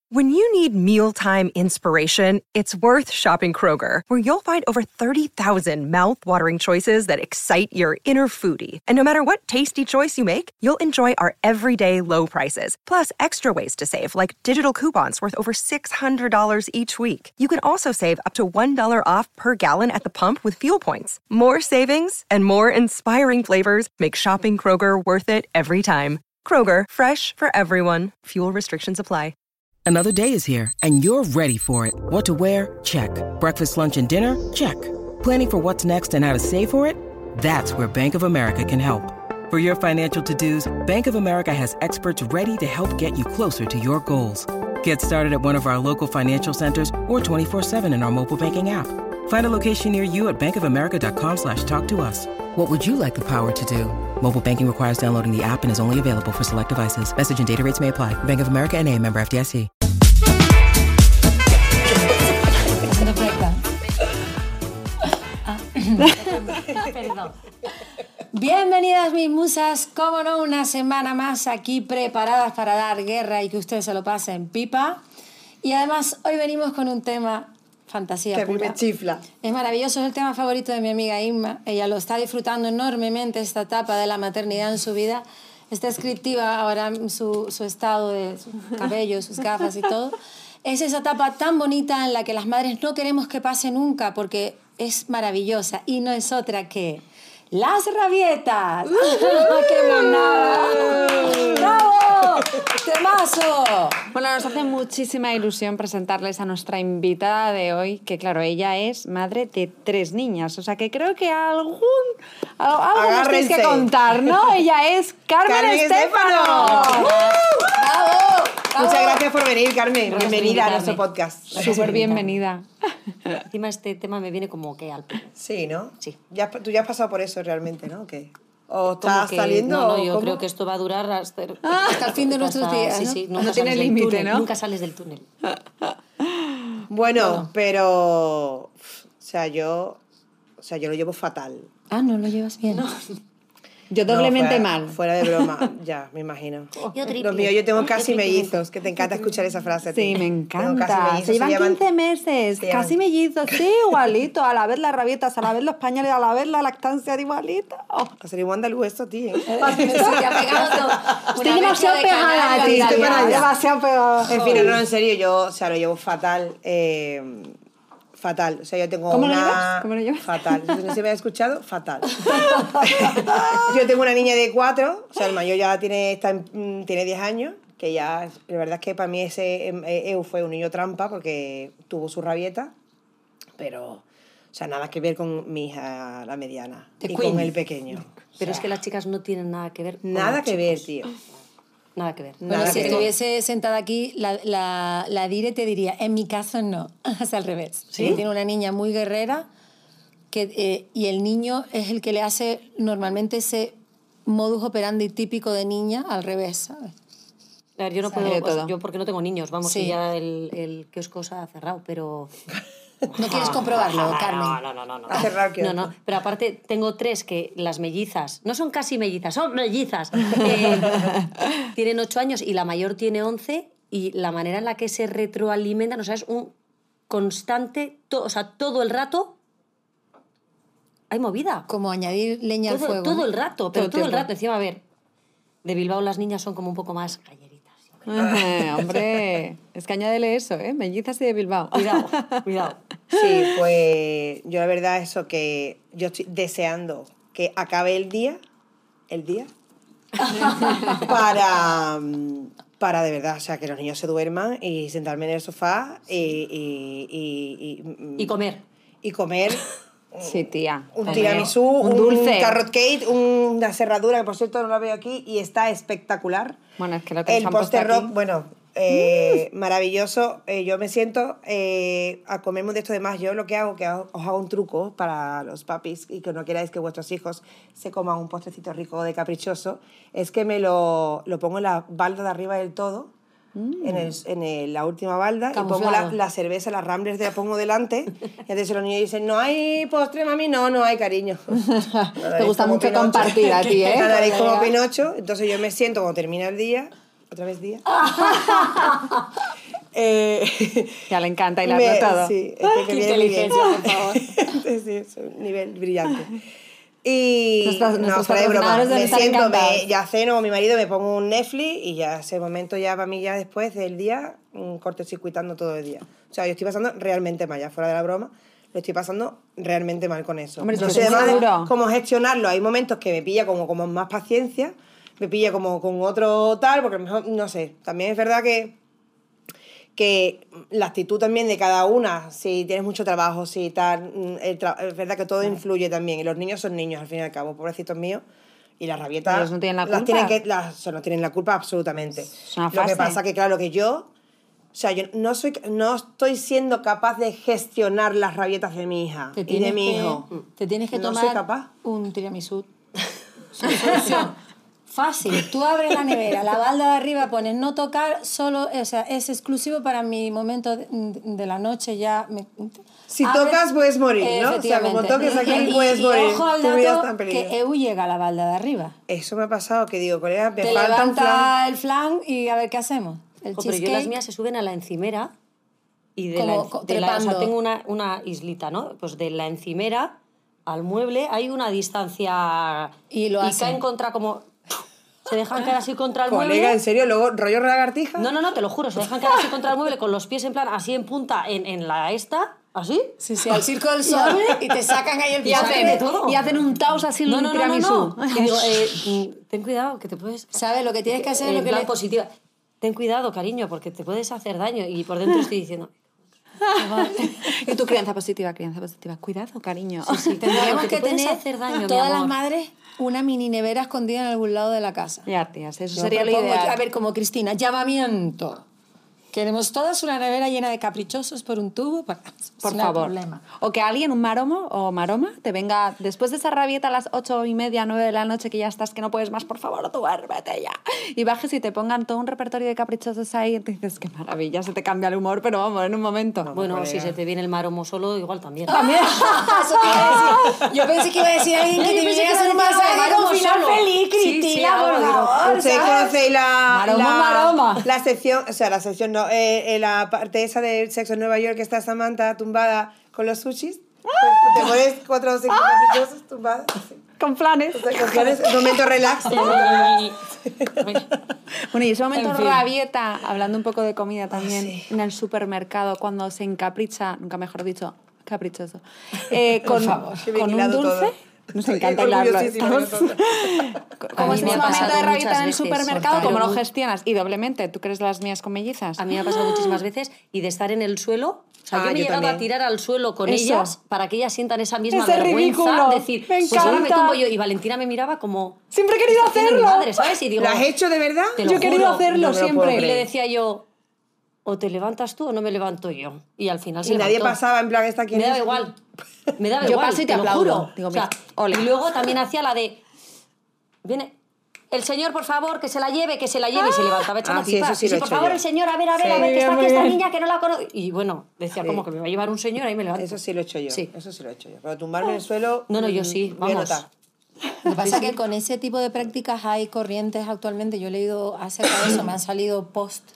When you need mealtime inspiration, it's worth shopping Kroger, where you'll find over 30,000 mouth-watering choices that excite your inner foodie. And no matter what tasty choice you make, you'll enjoy our everyday low prices, plus extra ways to save, like digital coupons worth over $600 each week. You can also save up to $1 off per gallon at the pump with fuel points. More savings and more inspiring flavors make shopping Kroger worth it every time. Kroger, fresh for everyone. Fuel restrictions apply. Another day is here, and you're ready for it. What to wear? Check. Breakfast, lunch, and dinner? Check. Planning for what's next and how to save for it? That's where Bank of America can help. For your financial to-dos, Bank of America has experts ready to help get you closer to your goals. Get started at one of our local financial centers or 24/7 in our mobile banking app. Find a location near you at bankofamerica.com/talktous. What would you like the power to do? Mobile banking requires downloading the app and is only available for select devices. Message and data rates may apply. Bank of America N.A., member FDIC. Perdón. Bienvenidas mis musas, como no, una semana más aquí preparadas para dar guerra y que ustedes se lo pasen pipa. Y además hoy venimos con un tema fantasía que a mí pura. me chifla. Es maravilloso, es el tema favorito de mi amiga Inma. Ella lo está disfrutando enormemente, esta etapa de la maternidad en su vida. Está descriptiva ahora su estado de su cabello, sus gafas y todo. Es esa etapa tan bonita en la que las madres no queremos que pase nunca porque es maravillosa y no es otra que las rabietas. ¡Qué monada! ¡Bravo! ¡Temazo! Bueno, nos hace muchísima ilusión presentarles a nuestra invitada de hoy, que claro, ella es madre de 3 niñas, o sea que creo que algo nos tenéis que contar, ¿no? Ella es Carmen Estéfano. ¡Bravo! Muchas gracias por venir, Carmen. Bienvenida a nuestro podcast. Súper bienvenida. Encima este tema me viene como que al pelo. Sí, ¿no? Sí. Tú ya has pasado por eso realmente, ¿no? ¿Qué? ¿O estás saliendo? No, yo ¿cómo? creo que esto va a durar hasta el fin de nuestros días. Sí, ¿no? sí, No tiene límite, ¿no? Nunca sales del túnel. Bueno, pero... O sea, yo lo llevo fatal. Ah, ¿no lo llevas bien? No. Yo doblemente mal. Fuera de broma, ya, me imagino. Yo triple. Los míos, yo tengo casi mellizos, que te encanta escuchar esa frase. Sí, me encanta. Se llevan 15 meses, casi mellizos, sí, igualito. A la vez las rabietas, a la vez los pañales, a la vez la lactancia, igualito. Va a ser igual andaluz esto, tío. Estoy demasiado pegada, Sí, estoy para allá. demasiado pegada. En fin, no, en serio, yo, lo llevo fatal. Fatal. O sea, yo tengo ¿Cómo una... lo llevas? ¿Cómo lo llevas? Fatal. No se me ha escuchado, fatal. Yo tengo una niña de 4, o sea, el mayor ya tiene 10 años, que ya, la verdad es que para mí ese fue un niño trampa porque tuvo su rabieta, pero, o sea, nada que ver con mi hija, la mediana, y con el pequeño. Pero es que las chicas no tienen nada que ver con Nada los que ver, chicos. tío. Nada que ver. Bueno, si estuviese sentada aquí, la Dire te diría, en mi caso no, es al revés. ¿Sí? Tiene una niña muy guerrera y el niño es el que le hace normalmente ese modus operandi típico de niña al revés, ¿sabes? A ver, yo no Sabe de puedo, todo. yo porque no tengo niños, vamos, Sí. que ya el kiosco se ha cerrado, pero... ¿No quieres comprobarlo, Carmen? No. Ha cerrado el kiosco. No, pero aparte tengo 3 que las mellizas, no son casi mellizas, son mellizas. Tienen 8 años y la mayor tiene 11 y la manera en la que se retroalimentan, o sea, es un constante, o sea, todo el rato hay movida. Como añadir leña al fuego. Todo el rato, pero todo el tiempo. rato. Encima, a ver, de Bilbao las niñas son como un poco más galleritas. Hombre, es que añádele eso, ¿eh? Mellizas y de Bilbao. Cuidado. Sí, pues yo la verdad eso que yo estoy deseando que acabe el día para de verdad, o sea, que los niños se duerman y sentarme en el sofá Y comer. y comer Sí, tía. un tiramisú, un dulce. carrot cake, una cerradura, que por cierto no la veo aquí y está espectacular. Bueno, es que lo que El nos han puesto poster rock, aquí- bueno, maravilloso. Yo me siento a comerme de esto de más. Yo lo que hago, os hago un truco para los papis y que no queráis que vuestros hijos se coman un postrecito rico de caprichoso, es que me lo pongo en la balda de arriba del todo, la última balda, y pongo Camuflado. la cerveza, las Ramblers la pongo delante, y entonces los niños dicen, no hay postre, mami, no hay, cariño. Te gusta mucho compartir a ti, ¿eh? La nariz como Pinocho, entonces yo me siento cuando termina el día, otra vez día, Ya le encanta hilarlo todo. Sí, Qué inteligencia, por favor. Sí, es un nivel brillante. Y Nuestros fuera de broma, patrocinadores deben me estar siento, encantados. ya ceno con mi marido, me pongo un Netflix y ya ese momento ya para mí ya después del día, cortocircuitando todo el día. O sea, yo estoy pasando realmente mal, ya fuera de la broma, lo estoy pasando realmente mal con eso. Hombre, No es sé que es muy además duro. cómo gestionarlo, hay momentos que me pilla como más paciencia, me pilla como con otro tal, porque a lo mejor, no sé, también es verdad que la actitud también de cada una, si tienes mucho trabajo, si tal, es verdad que todo influye también, y los niños son niños al fin y al cabo, pobrecitos míos, y las rabietas Ellos no tienen la las culpa. no tienen la culpa absolutamente. una Lo que fase. pasa que claro que yo, o sea, yo no estoy siendo capaz de gestionar las rabietas de mi hija y de mi hijo. Te tienes que No tomar soy capaz. un tiramisú. Solución. Fácil. Tú abres la nevera, la balda de arriba pones no tocar, solo, o sea, es exclusivo para mi momento de la noche ya. Si tocas puedes morir, ¿no? O sea, Efectivamente. como toques aquí puedes morir. Y ojo al Tu vida está dato en peligro. que EU llega a la balda de arriba. Eso me ha pasado, que digo, colega, me Te falta un flan. levanta el flan y a ver qué hacemos. El Pero yo cheesecake. las mías se suben a la encimera y de Como o sea, trepando. tengo una islita, ¿no? Pues de la encimera al mueble hay una distancia Y lo hacen. caen contra como... Se dejan caer así contra el Colega, mueble. ¿en serio? ¿Luego rollo lagartija? No, te lo juro, se dejan caer así contra el mueble con los pies en plan así en punta en la esta, así. Sí, sí, al circo del sol y te sacan ahí el Y hacen de postre. todo. Y hacen un taus así en un tiramisú. Y digo, ten cuidado, que te puedes... ¿Sabes? Lo que tienes que hacer es lo que plan le... positiva. Ten cuidado, cariño, porque te puedes hacer daño. Y por dentro estoy diciendo... Y tu crianza positiva. Cuidado, cariño. Tendríamos que te que puedes tener hacer daño, mi todas las amor. madres una mini nevera escondida en algún lado de la casa. Ya, tías, eso Yo sería lo propongo, ideal. a ver, como Cristina, llamamiento. Queremos todas una nevera llena de caprichosos por un tubo. Por no hay favor. problema. O que alguien, un maromo o maroma, te venga después de esa rabieta a las 8:30, 9 de la noche, que ya estás, que no puedes más, por favor, duérmete ya. Y bajes y te pongan todo un repertorio de caprichosos ahí y te dices, qué maravilla, se te cambia el humor, pero vamos, en un momento. Bueno, colega. si se te viene el maromo solo, igual también. También. Eso te iba a decir. Yo pensé que iba a decir alguien que Yo te pensé viniera que a hacer un iba a decir masaje algo con final solo. feliz, Sí, sí, Cristina, algo, por digo, favor. Ustedes ¿sabes? conocéis Maroma. la sección, o sea, la sección no, la parte esa del sexo en Nueva York que está Samantha tumbada con los sushis. Te pones 4 o 5 caprichosos tumbadas. así. Con planes. Un momento relax. Bueno, y ese momento En fin. rabieta, hablando un poco de comida también, sí. en el supermercado, cuando se encapricha, nunca mejor dicho, caprichoso, con, favor, qué bien con un hilado dulce. todo. Nos Estoy encanta hilarlo. orgullosísima de Estamos... Como A es mí me ese ha momento pasado de rabieta muchas en el veces, supermercado, pero ¿cómo lo muy- gestionas? Y doblemente, ¿tú crees las mías con mellizas? A mí me ha pasado muchísimas veces y de estar en el suelo. O sea, yo me he yo llegado también. a tirar al suelo con Eso. ellas para que ellas sientan esa misma Ese vergüenza. ridículo. Decir, Me pues ahora me encanta. tumbo yo. Y Valentina me miraba como... Siempre he querido "¿Qué está haciendo mi hacerlo. madre?", ¿sabes? Y digo, ¿Lo has hecho de verdad? Te lo Yo he querido juro. hacerlo No me lo siempre. puedo Y le creer. decía yo, o te levantas tú o no me levanto yo. Y al final se Y nadie levantó. pasaba en plan, ¿esta quién Me daba es? igual. Me daba Yo igual. paso y te lo aplaudo. juro. Digo, O sea, mira, ole. y luego también hacía la de... Viene... El señor, por favor, que se la lleve, y se levantaba echando sí, pipas. eso sí Y lo he por hecho favor, yo. el señor, a ver, Sí. que Muy está aquí bien, esta muy bien. niña que no la conozco. Y bueno, decía, Sí. como que me va a llevar un señor, ahí me levanto. Eso sí lo he hecho yo. Sí. Eso sí lo he hecho yo. Pero tumbarme en el suelo. No, yo sí, voy a vamos. notar. Lo que pasa es que con ese tipo de prácticas hay corrientes actualmente, yo he leído acerca de eso, me han salido posts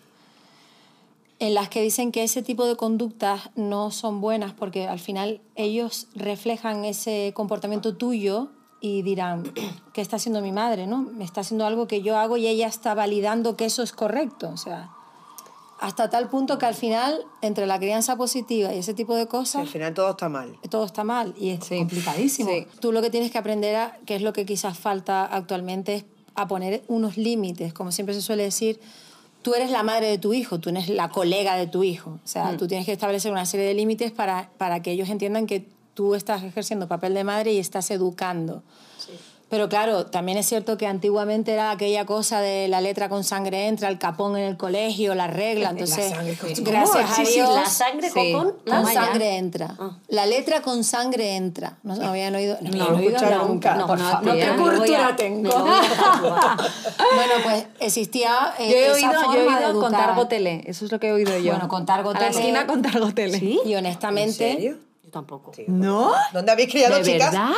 en las que dicen que ese tipo de conductas no son buenas porque al final ellos reflejan ese comportamiento tuyo y dirán, ¿qué está haciendo mi madre? ¿No? Me está haciendo algo que yo hago y ella está validando que eso es correcto. O sea, hasta tal punto que al final, entre la crianza positiva y ese tipo de Al cosas, final todo está mal. todo está mal y es complicadísimo. sí. Tú lo que tienes que aprender, que es lo que quizás falta actualmente, es a poner unos límites. Como siempre se suele decir, tú eres la madre de tu hijo, tú eres la colega de tu hijo. O sea, tú tienes que establecer una serie de límites para que ellos entiendan que tú estás ejerciendo papel de madre y estás educando. Pero claro, también es cierto que antiguamente era aquella cosa de la letra con sangre entra, el capón en el colegio, la regla. Entonces, sangre con sangre. gracias a Sí, sí, Dios, la sangre Sí. con la con malla. sangre entra. La letra con sangre entra. No habían oído. No, lo he habían oído escuchado nunca. No, Por no, favor. no, ¿Qué me lo voy a- cultura tengo? me lo voy a tatuar. Bueno, pues existía Yo he esa oído, forma de educar. contar gotele, eso es lo que he oído yo. Bueno, contar A la gotele. esquina contar gotele. ¿Sí? Y ¿En honestamente, serio? Yo tampoco. ¿No? ¿Dónde habéis criado, ¿De chicas? verdad?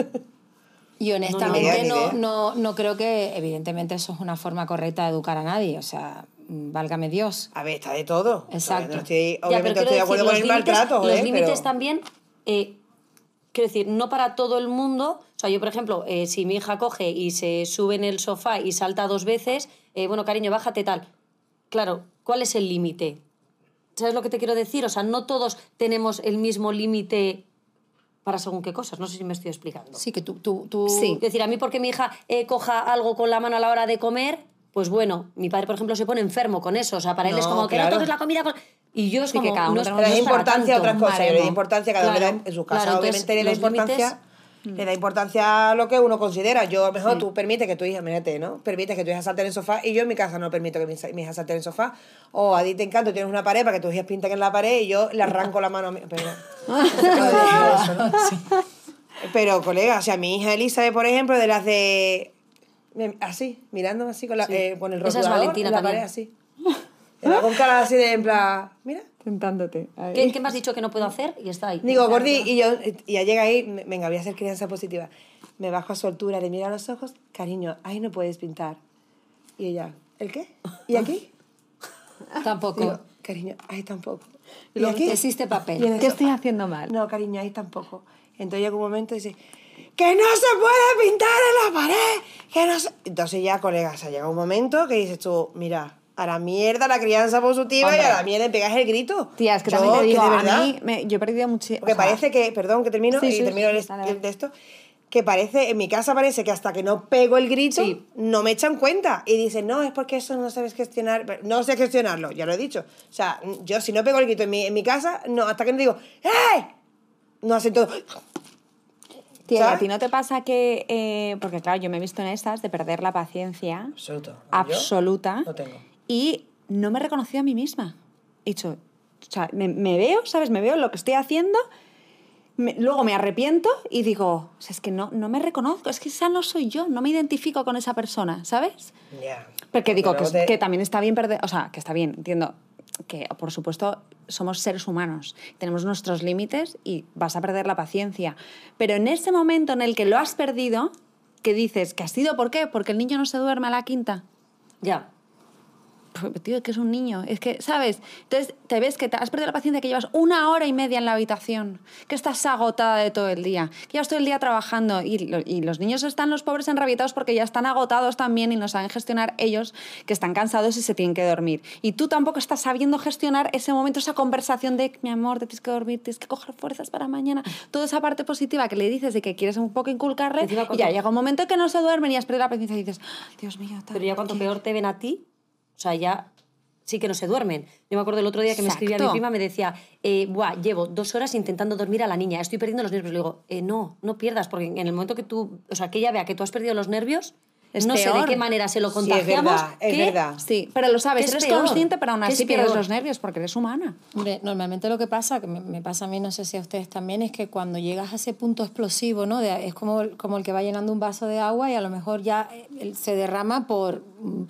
y honestamente ni idea. no creo que, evidentemente, eso es una forma correcta de educar a nadie. O sea, válgame Dios. A ver, está de todo. Exacto. No estoy, Ya, pero obviamente quiero estoy de acuerdo decir, con el maltrato. Los límites pero... también, quiero decir, no para todo el mundo. O sea, yo, por ejemplo, si mi hija coge y se sube en el sofá y salta 2 veces, bueno, cariño, bájate tal. Claro, ¿cuál es el límite? ¿Sabes lo que te quiero decir? O sea, no todos tenemos el mismo límite para según qué cosas. No sé si me estoy explicando. Sí, que tú... Sí. Es decir, a mí porque mi hija coja algo con la mano a la hora de comer, pues bueno, mi padre, por ejemplo, se pone enfermo con eso. O sea, para él es como que no toques la comida con... Y yo es Sí, como... que cada uno no es, tenemos no Le da es para importancia a tanto. otras cosas, le da Maremo. importancia, cada uno le Claro, da, en su casa claro, obviamente entonces, le da los importancia, le da importancia a lo que uno considera. Yo, a lo mejor, tú permites que tu hija, mírate, ¿no? Permites que tu hija salte en el sofá y yo en mi casa no permito que mi hija salte en el sofá. O a ti te encanta, tienes una pared para que tus hijas pinten en la pared y yo le arranco la mano a mi... Pero, eso, ¿no? Pero, colega, o sea, mi hija Elizabeth, por ejemplo, de las de... Así, mirándome así con, con el Esa es rotulador Valentina en la también. pared, así. Con cara así de, en plan, mira... Tentándote. A ver. ¿Qué me has dicho que no puedo hacer? Y está ahí. Digo, Gordi, y ya llega ahí, venga, voy a ser crianza positiva. Me bajo a su altura, le miro a los ojos, cariño, ahí no puedes pintar. Y ella, ¿el qué? ¿Y aquí? Tampoco. Digo, cariño, ahí tampoco. ¿Y Luego aquí? te hiciste papel. Y en el ¿Qué sofá. estoy haciendo mal? No, cariño, ahí tampoco. Entonces llega un momento y dice, ¡que no se puede pintar en la pared! ¡Que no se... Entonces ya, colega, o sea, llega un momento que dices tú, mira... A la mierda la crianza positiva y a la mierda pegas el grito. Tía, es que Yo, también te digo, de a verdad, mí yo he perdido mucho... porque parece que, perdón, que termino, Sí, y sí, termino sí, dale. de esto, que parece, en mi casa parece que hasta que no pego el grito, Sí. no me echan cuenta. Y dicen, no, es porque eso no sabes gestionar. Pero no sé gestionarlo, ya lo he dicho. O sea, yo si no pego el grito en mi casa, no, hasta que no digo, ¡eh! No hacen todo. Tía, ¿y ¿sabes? a ti no te pasa que... porque claro, yo me he visto en esas de perder la paciencia Absoluto. absoluta no tengo. y no me he reconocido a mí misma. He dicho, o sea, me veo, ¿sabes? Me veo lo que estoy haciendo, luego me arrepiento y digo, o sea, es que no me reconozco, es que esa no soy yo, no me identifico con esa persona, ¿sabes? Ya. Porque digo Pero que también está bien perder, o sea, que está bien, entiendo que por supuesto somos seres humanos, tenemos nuestros límites y vas a perder la paciencia. Pero en ese momento en el que lo has perdido, que dices que ha sido ¿por qué? Porque el niño no se duerme a la quinta. Ya. Pues, tío, que es un niño, es que, ¿sabes? Entonces te ves que te has perdido la paciencia, que llevas 1 hora y media en la habitación, que estás agotada de todo el día, que llevas todo el día trabajando y los niños están los pobres enrabietados porque ya están agotados también y no saben gestionar ellos, que están cansados y se tienen que dormir. Y tú tampoco estás sabiendo gestionar ese momento, esa conversación de, mi amor, te tienes que dormir, tienes que coger fuerzas para mañana. Toda esa parte positiva que le dices de que quieres un poco inculcarle Encima, y ya llega un momento que no se duermen y has perdido la paciencia y dices, Dios mío, tal, Pero ya cuanto ¿qué? peor te ven a ti, o sea, ya sí que no se duermen. Yo me acuerdo el otro día que me escribía mi Exacto. prima, me decía, buah, llevo 2 horas intentando dormir a la niña, estoy perdiendo los nervios. Le digo, no pierdas, porque en el momento que tú, o sea, que ella vea que tú has perdido los nervios, Es no sé de peor. qué manera se lo Sí, es contagiamos. verdad, es que- verdad. Sí, pero lo sabes, ¿Qué es eres peor? consciente, pero aún ¿Qué así es pierdes peor? los nervios porque eres humana. Hombre, normalmente lo que pasa, que me pasa a mí, no sé si a ustedes también, es que cuando llegas a ese punto explosivo, ¿no? Es como el que va llenando un vaso de agua y a lo mejor ya se derrama por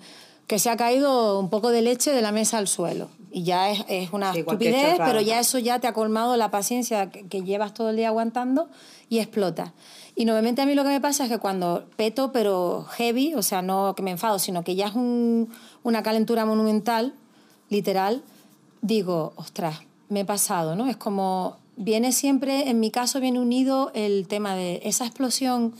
que se ha caído un poco de leche de la mesa al suelo. Y ya es una Sí, cualquier estupidez, chorrada. pero ya eso ya te ha colmado la paciencia que llevas todo el día aguantando y explota. Y normalmente a mí lo que me pasa es que cuando peto, pero heavy, o sea, no que me enfado, sino que ya es una calentura monumental, literal, digo, ostras, me he pasado, ¿no? Es como, viene siempre, en mi caso viene unido el tema de esa explosión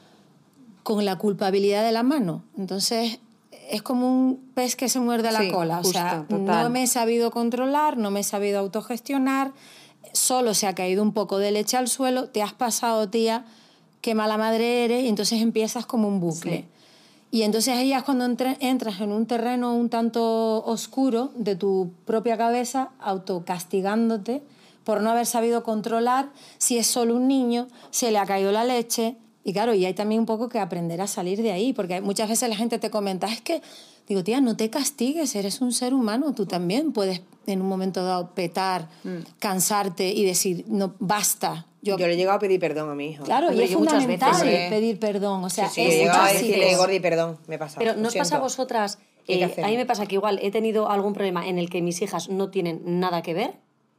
con la culpabilidad de la mano. Entonces, es como un pez que se muerde la Sí, cola. O sea, justo, total. no me he sabido controlar, no me he sabido autogestionar, solo se ha caído un poco de leche al suelo, te has pasado, tía, qué mala madre eres, y entonces empiezas como un bucle. Sí. Y entonces ahí es cuando entras en un terreno un tanto oscuro de tu propia cabeza, autocastigándote por no haber sabido controlar si es solo un niño, se le ha caído la leche. Y claro, y hay también un poco que aprender a salir de ahí, porque muchas veces la gente te comenta, es que, digo, tía, no te castigues, eres un ser humano, tú también puedes en un momento dado petar, cansarte y decir, no, basta. Yo le he llegado a pedir perdón a mi hijo. Claro, Hombre, y es yo muchas fundamental veces, pedir perdón. O sea, Sí, es he llegado a básico. decirle, Gordi, perdón, me he pasado. Pero ¿no lo os pasa a siento. vosotras? ¿Qué hay que hacer? A mí me pasa que igual he tenido algún problema en el que mis hijas no tienen nada que ver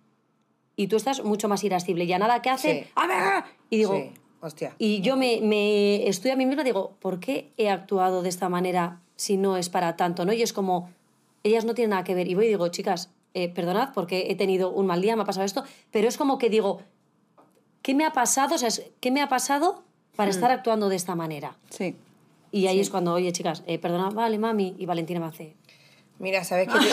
y tú estás mucho más irascible. Ya nada que hace, Sí. ¡a ver! Y digo, Sí, hostia. y yo me estoy a mí misma, digo, ¿por qué he actuado de esta manera si no es para tanto? ¿No? Y es como, ellas no tienen nada que ver. Y voy y digo, chicas, perdonad porque he tenido un mal día, me ha pasado esto, pero es como que digo, ¿qué me ha pasado? O sea, ¿qué me ha pasado para estar actuando de esta manera? Sí. Y ahí es cuando, oye, chicas, perdonad, vale, mami, y Valentina me hace... Mira, ¿sabes qué?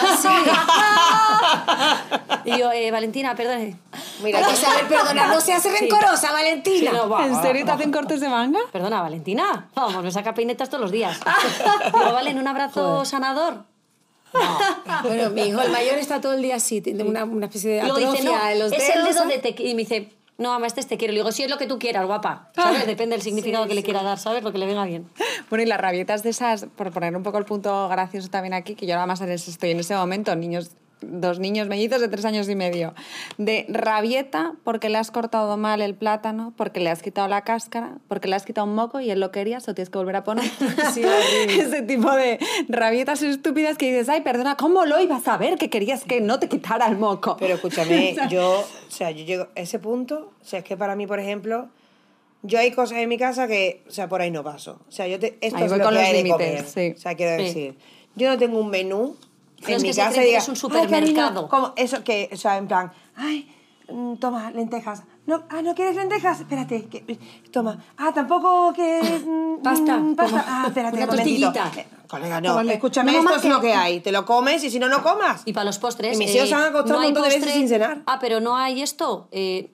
Y yo, Valentina, perdone. Mira, hay que saber perdonar, no seas rencorosa, Valentina. Sí, no, va, ¿En va, serio te va. hacen cortes de manga? Perdona, Valentina. Vamos, me saca peinetas todos los días. Digo, vale, en un abrazo sanador. Bueno, mi hijo, el mayor, está todo el día así, tiene una especie de Luego atrofia dice, no, en los es dedos. el dedo de te... Y me dice, no, mamá, te quiero. Le digo, sí, es lo que tú quieras, guapa. ¿Sabes? Depende del significado que le quiera dar, ¿sabes? Lo que le venga bien. Bueno, y las rabietas de esas, por poner un poco el punto gracioso también aquí, que yo ahora más estoy en ese momento, dos niños mellizos de 3 años y medio, de rabieta porque le has cortado mal el plátano, porque le has quitado la cáscara, porque le has quitado un moco y él lo quería, se lo tienes que volver a poner. Sí, horrible. Ese tipo de rabietas estúpidas que dices, ay, perdona, ¿cómo lo ibas a ver que querías que no te quitara el moco? Pero escúchame, yo llego a ese punto, o sea, es que para mí, por ejemplo, yo hay cosas en mi casa que, o sea, por ahí no paso. O sea, esto Ahí es voy lo con que los hay de límites, comer. sí. O sea, quiero Sí. decir, yo no tengo un menú No, en es mi que se casa creen y que diga, es un "Ay, cariño", supermercado. como eso que, o sea, en plan, ay, toma, lentejas. No, ¿no quieres lentejas? Espérate, toma. Tampoco que... Pasta. pasta. Espérate, Una un momentito. tortillita. Colega, no, Vale. escúchame, No, mamá, esto es que- lo que hay. Te lo comes y si no, no comas. Y para los postres... Y mis hijos se han acostado un hay montón de veces sin cenar. Pero no hay esto.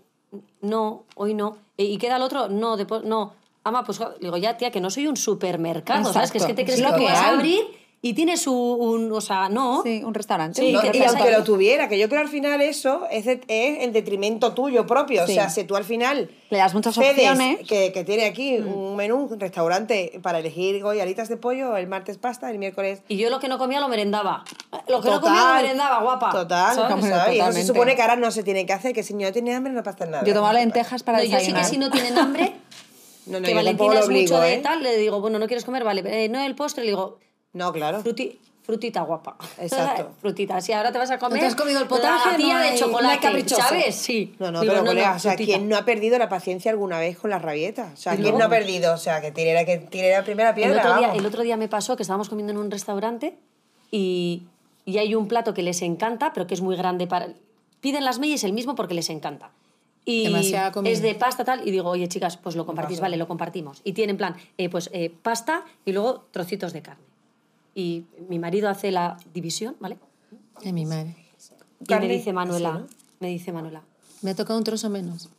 No, hoy no. ¿Y queda el otro? No, después no. Ama, pues digo, ya, tía, que no soy un supermercado, ¿sabes? Que es que te crees Es lo que que puedes hay. abrir y tienes o sea, no. Sí, un restaurante. Sí, No, ¿qué y pasa aunque ahí? lo tuviera, que yo creo al final eso es en detrimento tuyo propio. Sí. O sea, si tú al final Le das muchas cedes opciones. que tiene aquí un menú, un restaurante para elegir hoy alitas de pollo, el martes pasta, el miércoles... Y yo lo que no comía lo merendaba. Lo que no Total, comía lo merendaba, guapa. Total, ¿sabes? Hombre, ¿sabes? Y eso se totalmente. supone que ahora no se tiene que hacer, que si no tiene hambre no pasa nada. Yo tomo lentejas para No, yo sí desayunar. que si no tienen hambre, No, que yo Valentina tampoco lo es obligo, mucho de ¿eh? tal, le digo, bueno, ¿no quieres comer? Vale, no el postre, le digo, No, claro. frutita guapa. Exacto. Frutita, sí, ahora te vas a comer. ¿No te has comido el potaje? La tía No de hay- no hay chocolate, caprichoso. ¿sabes? Sí. No, Digo, pero colega, o sea, frutita. ¿quién no ha perdido la paciencia alguna vez con las rabietas? O sea, Y ¿quién luego- no ha perdido? O sea, que tire la primera piedra, vamos. El otro día me pasó que estábamos comiendo en un restaurante y hay un plato que les encanta, pero que es muy grande para... Piden las mellas el mismo porque les encanta. Y Demasiada comida. es de pasta tal, y digo, oye, chicas, pues lo compartís, vale, lo compartimos. Y tienen en plan, pasta y luego trocitos de carne. Y mi marido hace la división, ¿vale? Ay, mi madre. Y Carne, me dice Manuela, así, ¿no? Me ha tocado un trozo menos.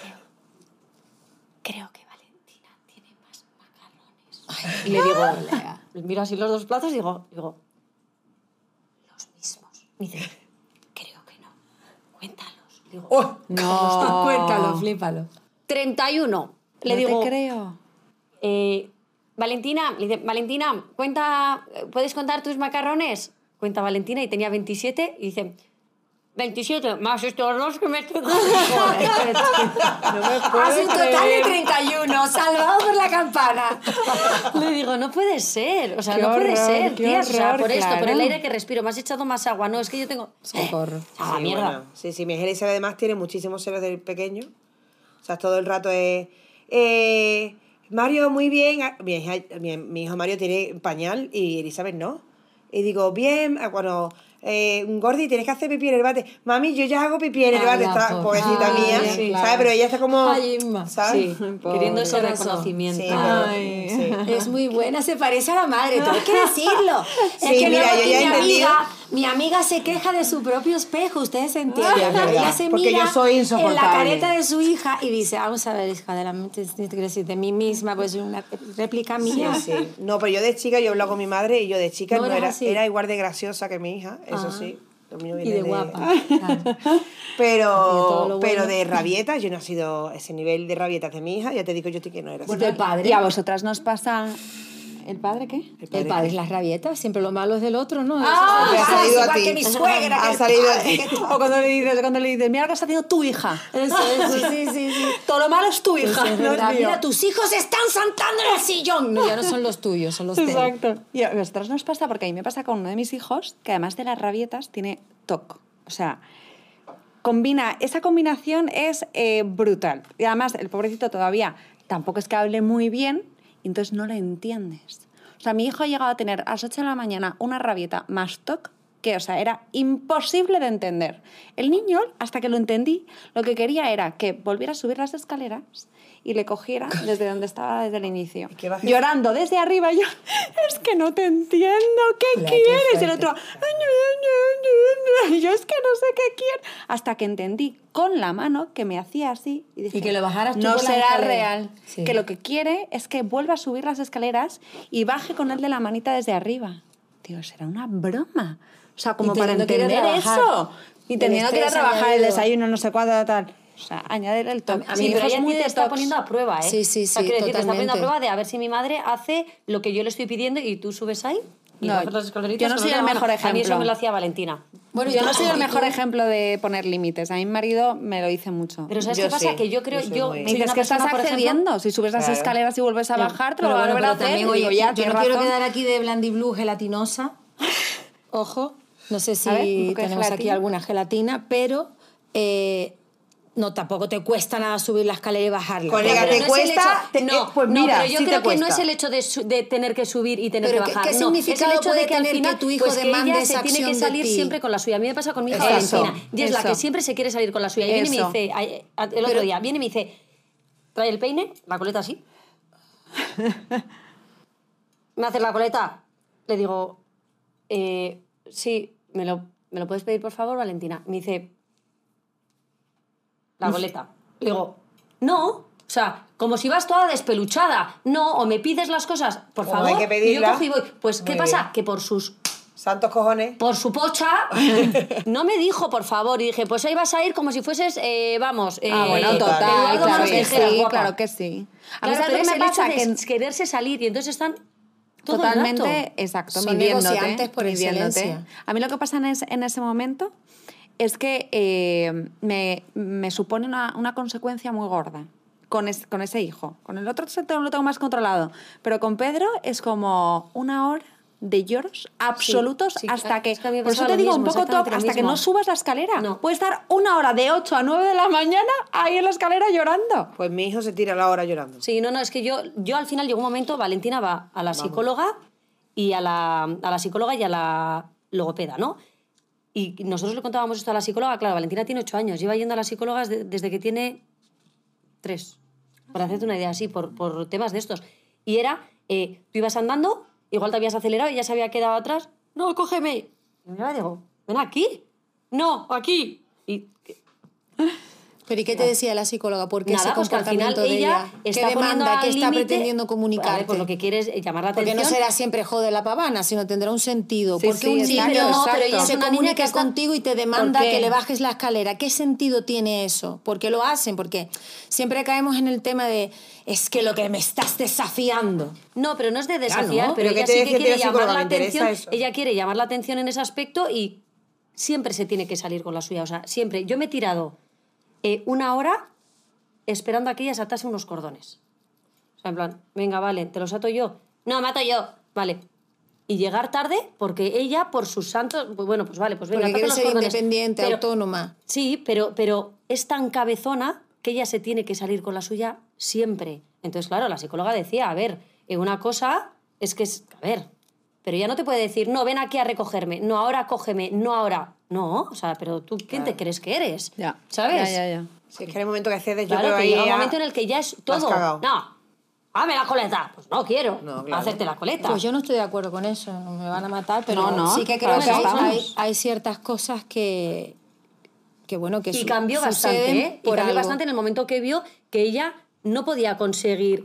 creo que Valentina tiene más macarrones. Y le digo, miro así los dos platos y digo, los mismos. Me dice, creo que no. Cuéntalos. Digo, ¡Oh! No. Cuéntalo, flípalo. 31. Le No digo, te creo. Valentina, le dice, Valentina, ¿puedes contar tus macarrones? Cuenta Valentina y tenía 27 y dice, 27, más estos dos que me estoy comiendo. Hace un total de 31, salvado por la campana. Le digo, no puede ser, o sea, Qué no puede horror, ser, qué tía, o sea, horror, por esto, por el claro. aire que respiro, me has echado más agua, no, es que yo tengo... Socorro. Ah, Sí, mierda. bueno, sí, mi Elizabeth además tiene muchísimos celos del pequeño. O sea, todo el rato es... Mario, muy bien. Mi hijo Mario tiene pañal y Elizabeth no. Y digo, bien, bueno... Gordi, tienes que hacer pipí en el bate. Mami, yo ya hago pipí en el Ay, bate, la está pobre. pobrecita Ay, mía, sí, ¿sabes? claro. Pero ella está como... Ay, Inma. ¿sabes? Sí, Pobre. queriendo ese Corazón. reconocimiento. Sí, pero- Ay. sí. Es muy buena, se parece a la madre, tengo que decirlo. Sí, es que mira, luego yo aquí ya he entendido. mi amiga se queja de su propio espejo, ustedes entienden. Sí, es verdad, Ella se porque mira yo soy en la insoportable. careta de su hija y dice, vamos a ver, hija de mí misma, pues una réplica mía. Sí, sí. No, pero yo de chica, yo hablo con mi madre y yo de chica No no eras era, así. era igual de graciosa que mi hija, eso Ah. sí. Lo mío Y viene de guapa. Claro. todo lo Pero bueno. de rabietas, yo no he sido ese nivel de rabietas de mi hija, ya te digo yo que no era así. Bueno, el padre. ¿Y a vosotras nos pasa el padre qué? El padre es las rabietas, siempre lo malo es del otro, ¿no? Te ha salido a igual ti. que mi suegra. Ha que el salido a padre. ti. O cuando le dices, mira lo que está haciendo tu hija. Eso, sí, sí, sí. Todo lo malo es tu hija, Es no es verdad. mío. Mira, tus hijos están saltando en el sillón. No, ya no son los tuyos, son los de él. Exacto. Y a vosotras nos pasa, porque a mí me pasa con uno de mis hijos, que además de las rabietas tiene TOC. O sea, esa combinación es brutal. Y además, el pobrecito todavía tampoco es que hable muy bien, y entonces no lo entiendes. O sea, mi hijo ha llegado a tener a las 8 de la mañana una rabieta más TOC que, o sea, era imposible de entender. El niño, hasta que lo entendí, lo que quería era que volviera a subir las escaleras y le cogiera desde donde estaba desde el inicio. Llorando desde arriba, yo, es que no te entiendo, ¿qué quieres? Y el otro, y yo, es que no sé qué quiero. Hasta que entendí con la mano que me hacía así y dije, y que lo bajaras tú no por la será escalera. real. Sí. Que lo que quiere es que vuelva a subir las escaleras y baje con él de la manita desde arriba. Tío, será una broma. O sea, como Y para teniendo que ir a entender trabajar. eso. Y teniendo que ir a estrés trabajar, el añadido. desayuno, no sé cuánto, tal. O sea, añadir el toque. A mí, pero ella te está poniendo a prueba, ¿eh? Sí, sí, O sea, sí, quiero decir, te está poniendo a totalmente. prueba de a ver si mi madre hace lo que yo le estoy pidiendo y tú subes ahí y No, bajas las escaleritas. yo no soy el mejor A mí eso ejemplo. me lo hacía Valentina. Bueno, yo no soy el mejor ejemplo de poner límites. A mi marido me lo dice mucho. Pero ¿sabes Yo qué pasa? sí, Que yo creo... yo soy Yo muy- Me soy dices una que estás persona, por ejemplo, accediendo. Si subes las Claro. escaleras y vuelves a bajar, te lo Pero va a bueno, volver a pero hacer. también, Y digo, oye, ya, yo tienes no quiero razón. quedar aquí de blandiblue gelatinosa. Ojo, no sé si A ver, ¿qué tenemos aquí gelatina? alguna gelatina, pero no, tampoco te cuesta nada subir la escalera y bajarla. Colega, pero te no es el cuesta, hecho- pues mira, pero yo sí creo te que no cuesta. es el hecho de tener que subir y tener Pero que ¿qué- bajar. qué no, significado es el hecho puede de que al tener final, que tu hijo pues que demande ella esa se tiene que acción de salir ti? siempre con la suya. A mí me pasa con mi hija Eso, Valentina. Y es la eso. que siempre se quiere salir con la suya. Y viene y me Eso. dice, el otro día, viene y me dice, trae el peine, la coleta así. ¿Me haces la coleta? Le digo, sí, ¿me lo puedes pedir por favor, Valentina? Me dice, la coleta. Le digo, no, o sea, como si vas toda despeluchada. No, o me pides las cosas, por Como favor, hay que y yo pedirla. cojo y voy. Pues, ¿qué Muy pasa? bien. Que por sus... Santos cojones. Por su pocha, no me dijo, por favor, y dije, pues ahí vas a ir como si fueses, vamos... Bueno, total, Eduardo claro Manos que Tijeras, sí, guapa. claro que sí. A mí, Claro, ¿sabes pero lo es que el me hecho pasa? de Que quererse salir y entonces están todo el totalmente, rato. exacto, Son midiéndote. negociantes por midiéndote. excelencia. A mí lo que pasa en ese momento es que me supone una consecuencia muy gorda con ese hijo. Con el otro lo tengo más controlado, pero con Pedro es como una hora de lloros absolutos sí, hasta que... es que a mí me por eso pasaba te lo digo un mismo, poco top, exactamente lo hasta que mismo. no subas la escalera. No. Puedes estar una hora de 8 a 9 de la mañana ahí en la escalera llorando. Pues mi hijo se tira la hora llorando. Sí, no, es que yo al final llegó un momento, Valentina va a la psicóloga y a la psicóloga y a la logopeda, ¿no? Y nosotros le contábamos esto a la psicóloga, claro, Valentina tiene 8 años, lleva yendo a las psicólogas desde que tiene 3, para hacerte una idea así, por temas de estos. Y era, tú ibas andando, igual te habías acelerado y ya se había quedado atrás, no, cógeme. Y yo le digo, ven aquí, no, aquí. Y ¿Pero y qué te decía la psicóloga? ¿Por qué nada, ese pues que al final comportamiento de ella ¿Qué está poniendo demanda? al ¿Qué está límite? pretendiendo comunicarte? Vale, pues lo que quiere es llamar la Porque atención. no será siempre joder la pavana, sino tendrá un sentido. Sí, Porque sí, un exacto, niño exacto. Pero ella es se una niña comunica que está- contigo y te demanda ¿Por qué? que le bajes la escalera. ¿Qué sentido tiene eso? ¿Por qué lo hacen? Porque siempre caemos en el tema de es que lo que me estás desafiando. No, pero no es de desafiar, no, pero pero ella ¿qué te sí que decía quiere la llamar psicóloga? la Me interesa atención. eso. Ella quiere llamar la atención en ese aspecto y siempre se tiene que salir con la suya. O sea, siempre. Yo me he tirado una hora esperando a que ella se atase unos cordones. O sea, en plan, venga, vale, ¿te los ato yo? No, me ato yo. Vale. Y llegar tarde porque ella, por sus santos... Pues bueno, pues vale, pues venga, Porque atate quiere los ser cordones. independiente, Pero- autónoma. Sí, pero es tan cabezona que ella se tiene que salir con la suya siempre. Entonces, claro, la psicóloga decía, a ver, una cosa es que es... A ver, pero ella no te puede decir, no, ven aquí a recogerme, no, ahora cógeme, no, ahora... No, o sea, pero tú, ¿quién te crees que eres? Ya. ¿Sabes? Ya. Si es que en el momento que cedes, yo Claro, creo que ahí llega un ya momento en el que ya es la has todo. cagao. No, dame la coleta. Pues no quiero No, claro. hacerte la coleta. Pues yo no estoy de acuerdo con eso, me van a matar, pero No, sí que para creo que eso hay, estamos. hay ciertas cosas que bueno, que Y cambió suceden bastante, ¿eh? Y por cambió algo. bastante en el momento que vio que ella no podía conseguir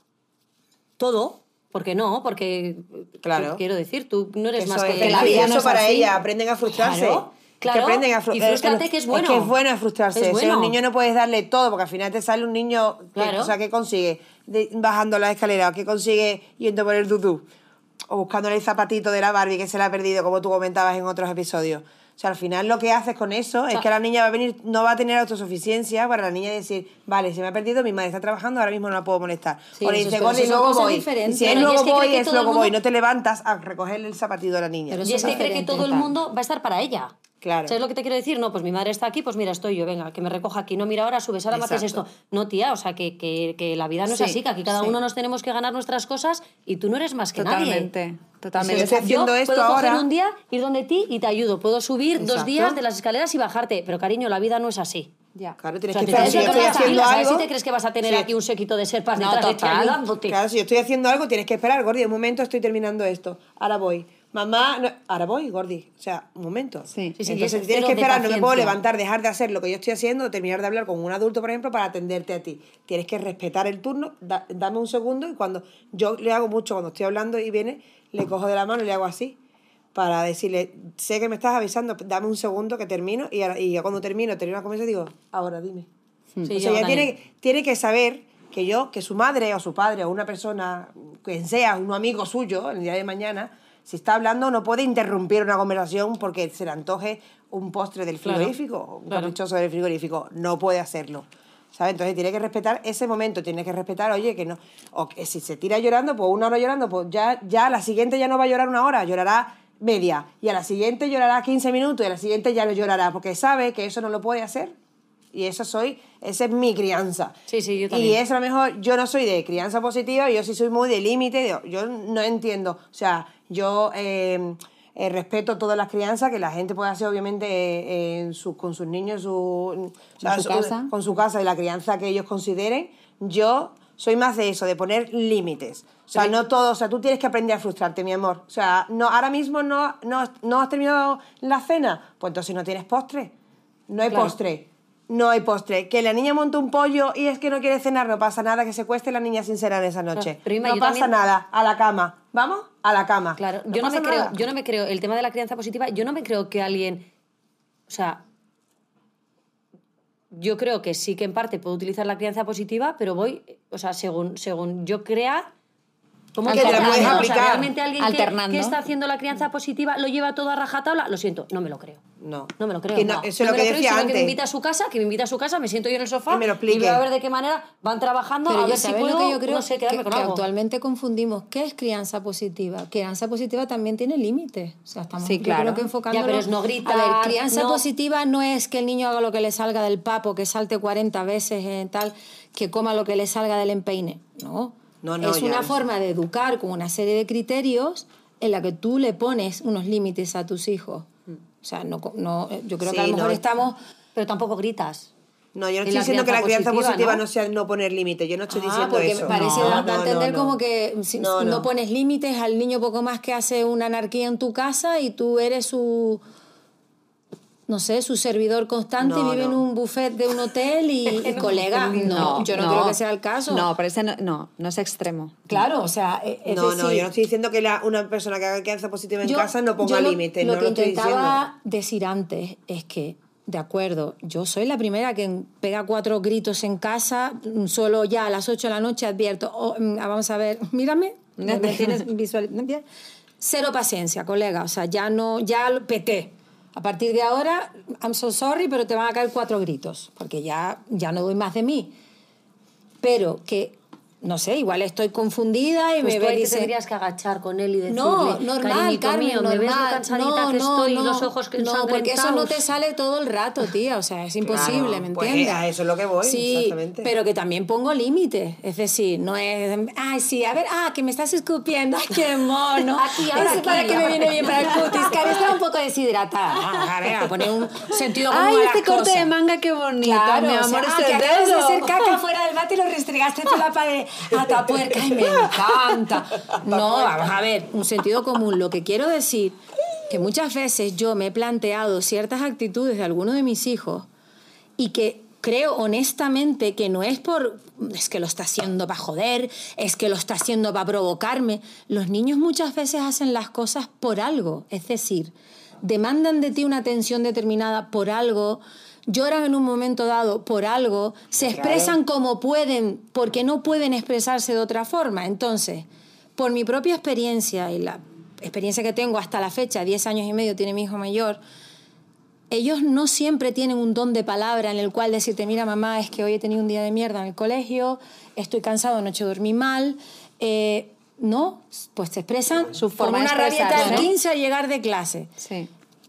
todo, porque no, porque Claro. quiero decir, tú no eres Eso más es que la vida no eso es para así. ella, aprenden a frustrarse. Claro, claro. Que aprenden a Y frústrate, que es bueno. Es que es bueno frustrarse. Es Si a bueno. un niño no puedes darle todo, porque al final te sale un niño, Claro. o sea, ¿qué consigue? Bajando la escalera, ¿qué consigue yendo por el tutú? O buscándole el zapatito de la Barbie que se le ha perdido, como tú comentabas en otros episodios. O sea, al final lo que haces con eso es que la niña va a venir, no va a tener autosuficiencia para la niña decir, vale, se me ha perdido, mi madre está trabajando, ahora mismo no la puedo molestar. Sí, o le eso dice, es- gordi, pero son luego cosas voy. Y diferentes. si es Pero, y luego es que cree voy, que es todo el luego voy. mundo- No te levantas a recogerle el zapatillo a la niña. Pero Y es que cree que todo el mundo va a estar para ella. Claro. ¿Sabes lo que te quiero decir? No, pues mi madre está aquí, pues mira, estoy yo, venga, que me recoja aquí. No, mira, ahora subes, ahora me haces esto. No, tía, o sea, que la vida no es así, que aquí cada uno nos tenemos que ganar nuestras cosas y tú no eres más que nadie. Totalmente. Yo estoy haciendo esto puedo ahora. coger un día, ir donde ti y te ayudo. Puedo subir 2 días de las escaleras y bajarte. Pero, cariño, la vida no es así. Ya. Claro, tienes O sea, que estar, si yo estoy haciendo ¿sabes? algo... Si te crees que vas a tener aquí un séquito de serpas detrás de ti total. ayudándote. Claro, si yo estoy haciendo algo, tienes que esperar, Gordi, un momento, estoy terminando esto. Ahora voy. Mamá, no, ahora voy, Gordi. O sea, un momento. Sí. Entonces tienes que esperar, no me puedo levantar, dejar de hacer lo que yo estoy haciendo, terminar de hablar con un adulto, por ejemplo, para atenderte a ti. Tienes que respetar el turno, dame un segundo, y cuando yo le hago mucho, cuando estoy hablando y viene, le cojo de la mano y le hago así, para decirle, sé que me estás avisando, dame un segundo que termino, y ya cuando termino la conversación, digo, ahora dime. Sí, O sea, ella tiene que saber que su madre o su padre o una persona, quien sea, un amigo suyo, el día de mañana, si está hablando no puede interrumpir una conversación porque se le antoje un postre del frigorífico, un caprichoso del frigorífico. No puede hacerlo. ¿Sabes? Entonces tiene que respetar ese momento, tiene que respetar, oye, que no... O que si se tira llorando, pues 1 hora llorando, pues ya a la siguiente ya no va a llorar 1 hora, llorará media. Y a la siguiente llorará 15 minutos y a la siguiente ya no llorará, porque sabe que eso no lo puede hacer. Y esa es mi crianza. Sí, yo también. Y eso a lo mejor, yo no soy de crianza positiva, yo sí soy muy de límite, yo no entiendo. O sea, yo respeto todas las crianzas que la gente puede hacer, obviamente, con sus niños, su casa. Con su casa y la crianza que ellos consideren. Yo soy más de eso, de poner límites. O sea, no todo, o sea, tú tienes que aprender a frustrarte, mi amor. O sea, no, ahora mismo no has terminado la cena, pues entonces no tienes postre. No hay postre. No hay postre. Que la niña monte un pollo y es que no quiere cenar, no pasa nada, que se cueste la niña sin cenar esa noche. Prima, no pasa nada, a la cama. ¿Vamos? A la cama. Claro, yo no me creo, el tema de la crianza positiva, yo no me creo que alguien, o sea, yo creo que sí que en parte puedo utilizar la crianza positiva, pero o sea, según yo crea... ¿Cómo que te la puedes aplicar? O sea, realmente alguien que está haciendo la crianza positiva lo lleva todo a rajatabla, lo siento, no me lo creo. No me lo creo. Que no, eso es lo que decía antes. Que me invita a su casa, me siento yo en el sofá y me lo explique. Y voy a ver de qué manera van trabajando, pero a ver si puedo, lo que yo creo no sé, quedarme con que algo. actualmente confundimos qué es crianza positiva. Crianza positiva también tiene límites. O sea, estamos sí, claro. yo creo que enfocándonos... Ya, pero es no gritar, a ver, crianza positiva no es que el niño haga lo que le salga del papo, que salte 40 veces, tal, que coma lo que le salga del empeine. No. Es una forma de educar con una serie de criterios en la que tú le pones unos límites a tus hijos. O sea, yo creo que a lo mejor estamos... Pero tampoco gritas. No, yo no estoy diciendo que la crianza positiva no sea no poner límites. Yo no estoy diciendo porque eso. Parece da a entender como que si no pones límites al niño poco más que hace una anarquía en tu casa y tú eres su... no sé, su servidor constante y vive en un buffet de un hotel y colega. No, yo no creo que sea el caso. No, pero ese no es extremo. Claro, o sea, es no, decir, yo no estoy diciendo que una persona que haga crianza positiva en casa no ponga límites. Lo no que lo estoy intentaba diciendo. decir antes es que, de acuerdo, yo soy la primera que pega 4 gritos en casa, solo ya a las 8 de la noche advierto, vamos a ver, mírame, me tienes visual, cero paciencia, colega, o sea, ya lo peté. A partir de ahora, I'm so sorry, pero te van a caer 4 gritos, porque ya no doy más de mí. Pero que, no sé, igual estoy confundida y pues me ve y dice... te tendrías que agachar con él y decirle, no, normal, Carmen, mío, normal. ¿me ves lo cansadita que estoy y los ojos que No, porque eso no te sale todo el rato, tía, o sea, es imposible, claro, ¿me pues entiendes? a eso es lo que voy, sí, exactamente. Pero que también pongo límites, es decir, no es, ay, sí, a ver, que me estás escupiendo, ay, qué mono. Aquí, ahora es aquí, para que me ahora viene bien para el cutis, Cari, está un poco deshidratada. A ver, poner un sentido común ay, a este las corte cosas. de manga, qué bonito, claro, mi amor, o sea, ese que acabas de dedo. hacer caca fuera del bate y lo restregaste por la pared a tapuerca y me encanta. No, vamos a ver, un sentido común. Lo que quiero decir que muchas veces yo me he planteado ciertas actitudes de algunos de mis hijos y que creo honestamente que no es es que lo está haciendo para joder, es que lo está haciendo para provocarme. Los niños muchas veces hacen las cosas por algo, es decir, demandan de ti una atención determinada por algo, lloran en un momento dado por algo, se expresan como pueden porque no pueden expresarse de otra forma. Entonces, por mi propia experiencia y la experiencia que tengo hasta la fecha, 10 años y medio tiene mi hijo mayor, ellos no siempre tienen un don de palabra en el cual decirte, mira mamá, es que hoy he tenido un día de mierda en el colegio, estoy cansado, anoche dormí mal, no, pues se expresan su forma con una de expresarse, rabieta al ¿no? 15 a llegar de clase. Sí.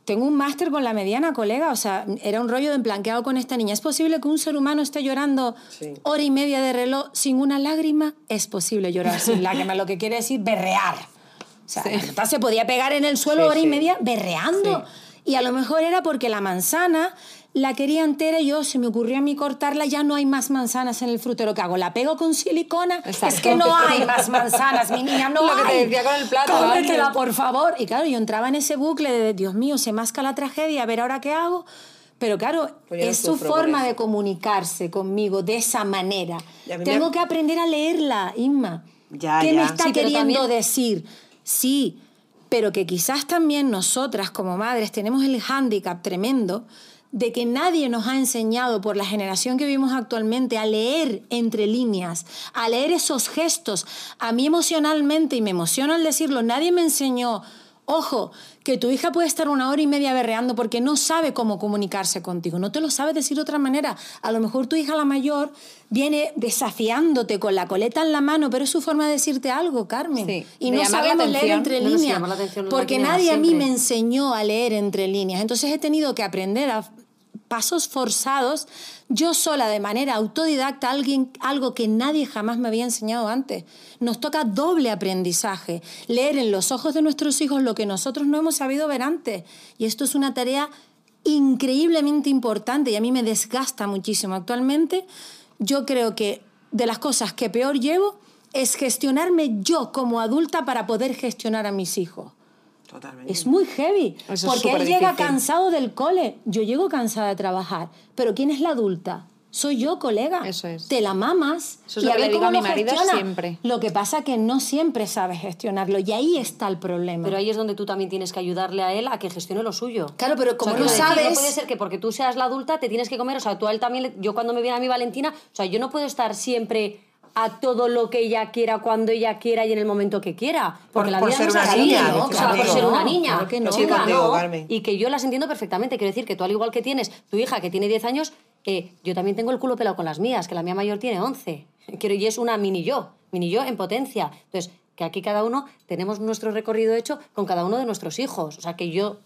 tengo un máster con la mediana, colega. O sea, era un rollo de en plan, ¿qué hago con esta niña? ¿Es posible que un ser humano esté llorando hora y media de reloj sin una lágrima? Es posible llorar sin lágrima, lo que quiere decir berrear. O sea, se podía pegar en el suelo hora y media berreando. Y a lo mejor era porque la manzana la quería entera y se me ocurrió a mí cortarla, ya no hay más manzanas en el frutero. ¿Qué hago? ¿La pego con silicona? Exacto. Es que no hay más manzanas, mi niña, no Lo hay. que te decía con el plátano Cómetela, antes. por favor. Y claro, yo entraba en ese bucle de, Dios mío, se masca la tragedia, a ver ahora qué hago. Pero claro, Pues yo no es su sufro por forma eso. de comunicarse conmigo de esa manera. Y a mí Tengo me- que aprender a leerla, Inma. Ya, ¿Qué ya. me está Sí, pero queriendo también- decir? Sí, pero que quizás también nosotras como madres tenemos el hándicap tremendo de que nadie nos ha enseñado por la generación que vivimos actualmente a leer entre líneas, a leer esos gestos. A mí emocionalmente, y me emociono al decirlo, nadie me enseñó, ojo, que tu hija puede estar 1 hora y media berreando porque no sabe cómo comunicarse contigo, no te lo sabe decir de otra manera. A lo mejor tu hija, la mayor, viene desafiándote con la coleta en la mano, pero es su forma de decirte algo, Carmen. Sí, Y de no llamar la sabemos leer atención. entre No, no, sí, líneas, llamar la atención no la porque tiene nadie a mí siempre. me enseñó a leer entre líneas. Entonces he tenido que aprender a pasos forzados, yo sola, de manera autodidacta, algo que nadie jamás me había enseñado antes. Nos toca doble aprendizaje, leer en los ojos de nuestros hijos lo que nosotros no hemos sabido ver antes. Y esto es una tarea increíblemente importante y a mí me desgasta muchísimo. Actualmente yo creo que de las cosas que peor llevo es gestionarme yo como adulta para poder gestionar a mis hijos. Totalmente. Es muy heavy, Eso es porque él superdifícil. llega cansado del cole, yo llego cansada de trabajar, pero ¿quién es la adulta? Soy yo, colega. Eso es. Te la mamas. Eso es y lo a que ver le digo cómo a mi lo marido gestiona. siempre. Lo que pasa que no siempre sabes gestionarlo y ahí está el problema. Pero ahí es donde tú también tienes que ayudarle a él a que gestione lo suyo. Claro, pero como quiero no decir, sabes- no puede ser que porque tú seas la adulta te tienes que comer, o sea, tú a él también, yo cuando me viene a mi Valentina, o sea, yo no puedo estar siempre a todo lo que ella quiera, cuando ella quiera y en el momento que quiera. Porque la Por vida ser no es una así, niña, ¿no? estoy O sea, por contigo. ser una niña. Claro que no. Estoy Chica, contigo, no. Carmen. Y que yo las entiendo perfectamente. Quiero decir que tú, al igual que tienes tu hija que tiene 10 años, yo también tengo el culo pelado con las mías, que la mía mayor tiene 11. Y es una mini yo en potencia. Entonces, que aquí cada uno tenemos nuestro recorrido hecho con cada uno de nuestros hijos. O sea, que yo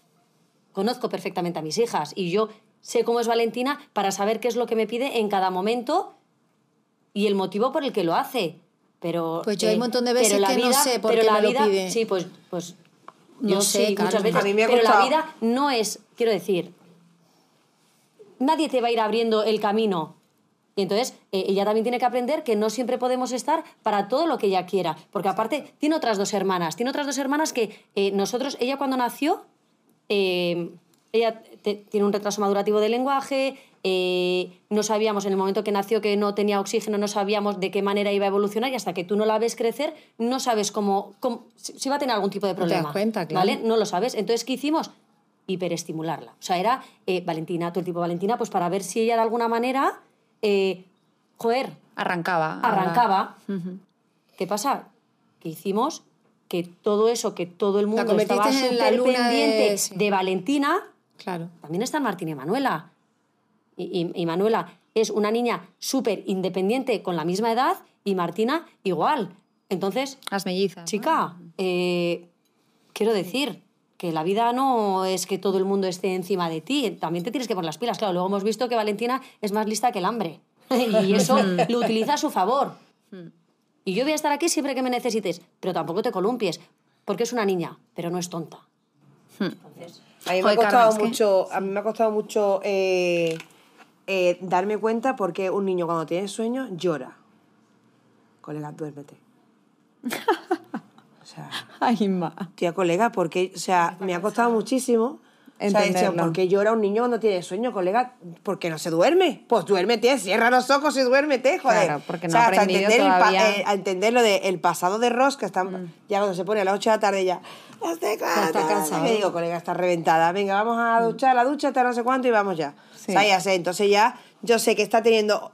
conozco perfectamente a mis hijas y yo sé cómo es Valentina para saber qué es lo que me pide en cada momento y el motivo por el que lo hace. Pero, Pues yo hay un montón de veces pero la que no vida- sé por pero qué la me lo vida- pide. Sí, pues No yo sé, sí, Carmen. muchas veces. A mí me ha pero la costado. vida no es, quiero decir, nadie te va a ir abriendo el camino. Y entonces ella también tiene que aprender que no siempre podemos estar para todo lo que ella quiera. Porque aparte tiene otras dos hermanas. Tiene otras dos hermanas que nosotros, ella cuando nació, ella tiene un retraso madurativo del lenguaje, no sabíamos en el momento que nació que no tenía oxígeno, no sabíamos de qué manera iba a evolucionar y hasta que tú no la ves crecer no sabes si va a tener algún tipo de No te das problema. cuenta, claro. ¿Vale? No lo sabes. Entonces, ¿qué hicimos? Hiperestimularla. O sea, era Valentina, todo el tipo Valentina, pues para ver si ella de alguna manera, Arrancaba. arrancaba. ¿Qué pasa? Que hicimos que todo eso, que todo el mundo convertiste estaba en la súper luna de- pendiente sí. de Valentina, Claro. también están Martín y Manuela. Y Manuela es una niña súper independiente con la misma edad y Martina igual. Entonces, Las mellizas. ¿no? chica, quiero decir que la vida no es que todo el mundo esté encima de ti, también te tienes que poner las pilas. Claro, luego hemos visto que Valentina es más lista que el hambre y eso lo utiliza a su favor. Y yo voy a estar aquí siempre que me necesites, pero tampoco te columpies, porque es una niña, pero no es tonta. Entonces, A mí me Joder, ha costado Carmen, es que- mucho, a mí me ha costado mucho darme cuenta porque un niño cuando tiene sueño llora. Colega, duérmete. O sea, Ay, ma. tía, colega, porque, o sea, me ha costado muchísimo. O sea, Entenderlo. ¿por qué llora un niño cuando tiene sueño, colega? ¿Por qué no se duerme? Pues duérmete, cierra los ojos y duérmete, joder. Claro, porque no o sea, ha hasta aprendido entender todavía. a entender lo del pasado de Ross, que está, ya cuando se pone a las 8 de la tarde ya estoy cansado. Me digo, colega, está reventada. Venga, vamos a duchar, la ducha, está no sé cuánto y vamos ya. Sí. O sea, ya sé. Entonces ya yo sé que está teniendo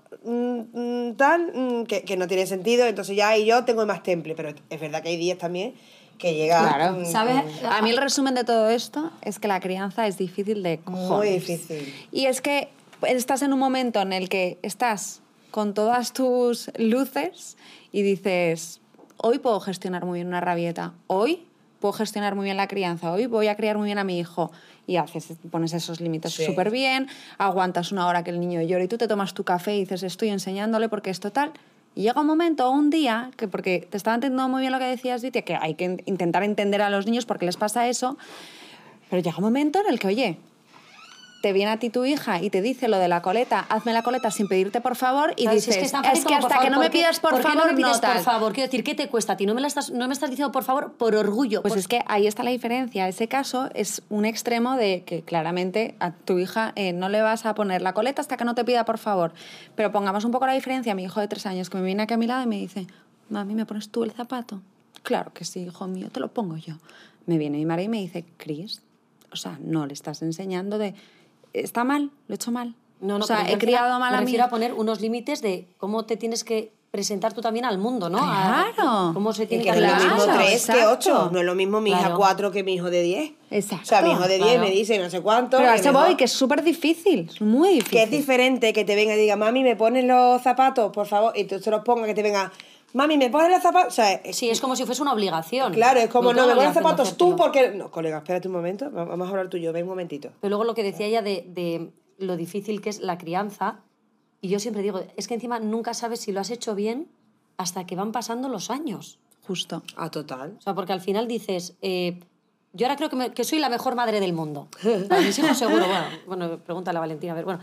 que no tiene sentido, entonces ya ahí yo tengo más temple, pero es verdad que hay días también que llega... Claro. ¿Sabes? A mí el resumen de todo esto es que la crianza es difícil de cojones. Muy difícil. Y es que estás en un momento en el que estás con todas tus luces y dices, hoy puedo gestionar muy bien una rabieta, hoy puedo gestionar muy bien la crianza, hoy voy a criar muy bien a mi hijo, y pones esos límites súper bien, aguantas una hora que el niño llore y tú te tomas tu café y dices, estoy enseñándole porque es total. Y llega un momento, un día, que porque te estaba entendiendo muy bien lo que decías, Vitia, que hay que intentar entender a los niños porque les pasa eso, pero llega un momento en el que, oye, te viene a ti tu hija y te dice lo de la coleta, hazme la coleta sin pedirte por favor, y dices, es que hasta que no me pidas por favor, no me pides tal. por favor? Quiero decir, ¿qué te cuesta a ti? No me estás diciendo por favor por orgullo. Pues es que ahí está la diferencia. Ese caso es un extremo de que claramente a tu hija no le vas a poner la coleta hasta que no te pida por favor. Pero pongamos un poco la diferencia. Mi hijo de 3 años que me viene aquí a mi lado y me dice, mami, ¿me pones tú el zapato? Claro que sí, hijo mío, te lo pongo yo. Me viene mi madre y me dice, Cris, o sea, no le estás enseñando de... ¿Está mal? ¿Lo he hecho mal? No, o sea, he criado mal a mí. Me refiero a poner unos límites de cómo te tienes que presentar tú también al mundo, ¿no? Claro. Cómo se tiene que que no es lo mismo 3 exacto. que 8. No es lo mismo mi hija 4 que mi hijo de 10. Exacto. O sea, mi hijo de 10 Claro. me dice no sé cuánto. Pero a que eso mejor- voy, que es súper difícil, es muy difícil. Que es diferente que te venga y diga, mami, ¿me pones los zapatos, por favor? Y tú se los pongas, que te venga, mami, ¿me pones los zapatos? O sea, Sí, es como si fuese una obligación. claro, es como, no, me pones los obligación de zapatos tú hacértelo. porque... No, colega, espérate un momento, vamos a hablar tú y yo, ven un momentito. Pero luego lo que decía ella de lo difícil que es la crianza, y yo siempre digo, es que encima nunca sabes si lo has hecho bien hasta que van pasando los años. Justo. Ah, total. O sea, porque al final dices, yo ahora creo que soy la mejor madre del mundo. Para mis hijos seguro, bueno, pregúntale a Valentina, a ver, bueno.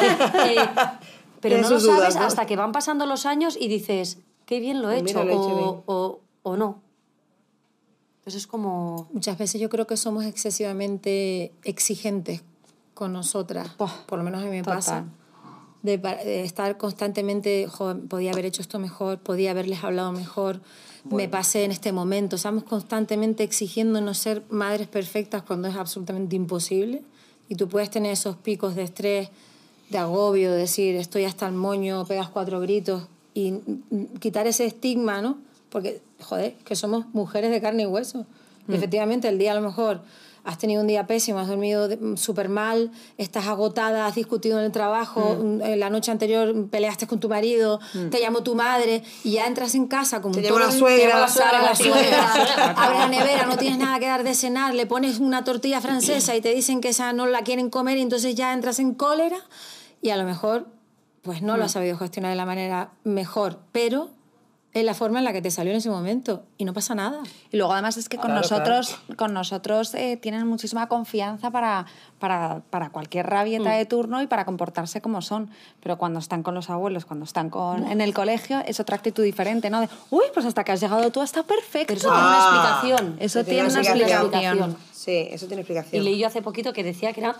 Pero Tiene no lo sus dudas, sabes ¿no? hasta que van pasando los años y dices, qué bien lo he Pues hecho, mira, lo he hecho bien. o no. Entonces es como... Muchas veces yo creo que somos excesivamente exigentes con nosotras, por lo menos a mí me total. pasa, de estar constantemente, podía haber hecho esto mejor, podía haberles hablado mejor, me pasé en este momento. Estamos constantemente exigiéndonos ser madres perfectas cuando es absolutamente imposible, y tú puedes tener esos picos de estrés, de agobio, de decir estoy hasta el moño, pegas 4 gritos, y quitar ese estigma, ¿no? Porque, joder, que somos mujeres de carne y hueso. Y efectivamente, el día a lo mejor has tenido un día pésimo, has dormido súper mal, estás agotada, has discutido en el trabajo, la noche anterior peleaste con tu marido, te llamó tu madre, y ya entras en casa como Te un llamó la toro, suegra. te llama la suegra, La suegra. abres la nevera, no tienes nada que dar de cenar, le pones una tortilla francesa y te dicen que esa no la quieren comer, y entonces ya entras en cólera, y a lo mejor pues no lo has sabido gestionar de la manera mejor, pero es la forma en la que te salió en ese momento y no pasa nada. Y luego además es que con nosotros tienen muchísima confianza para cualquier rabieta de turno y para comportarse como son. Pero cuando están con los abuelos, cuando están en el colegio, es otra actitud diferente, ¿no? De, uy, pues hasta que has llegado tú está perfecto. Pero eso tiene una explicación. Eso tiene una explicación. Sí, eso tiene explicación. Y leí yo hace poquito que decía que era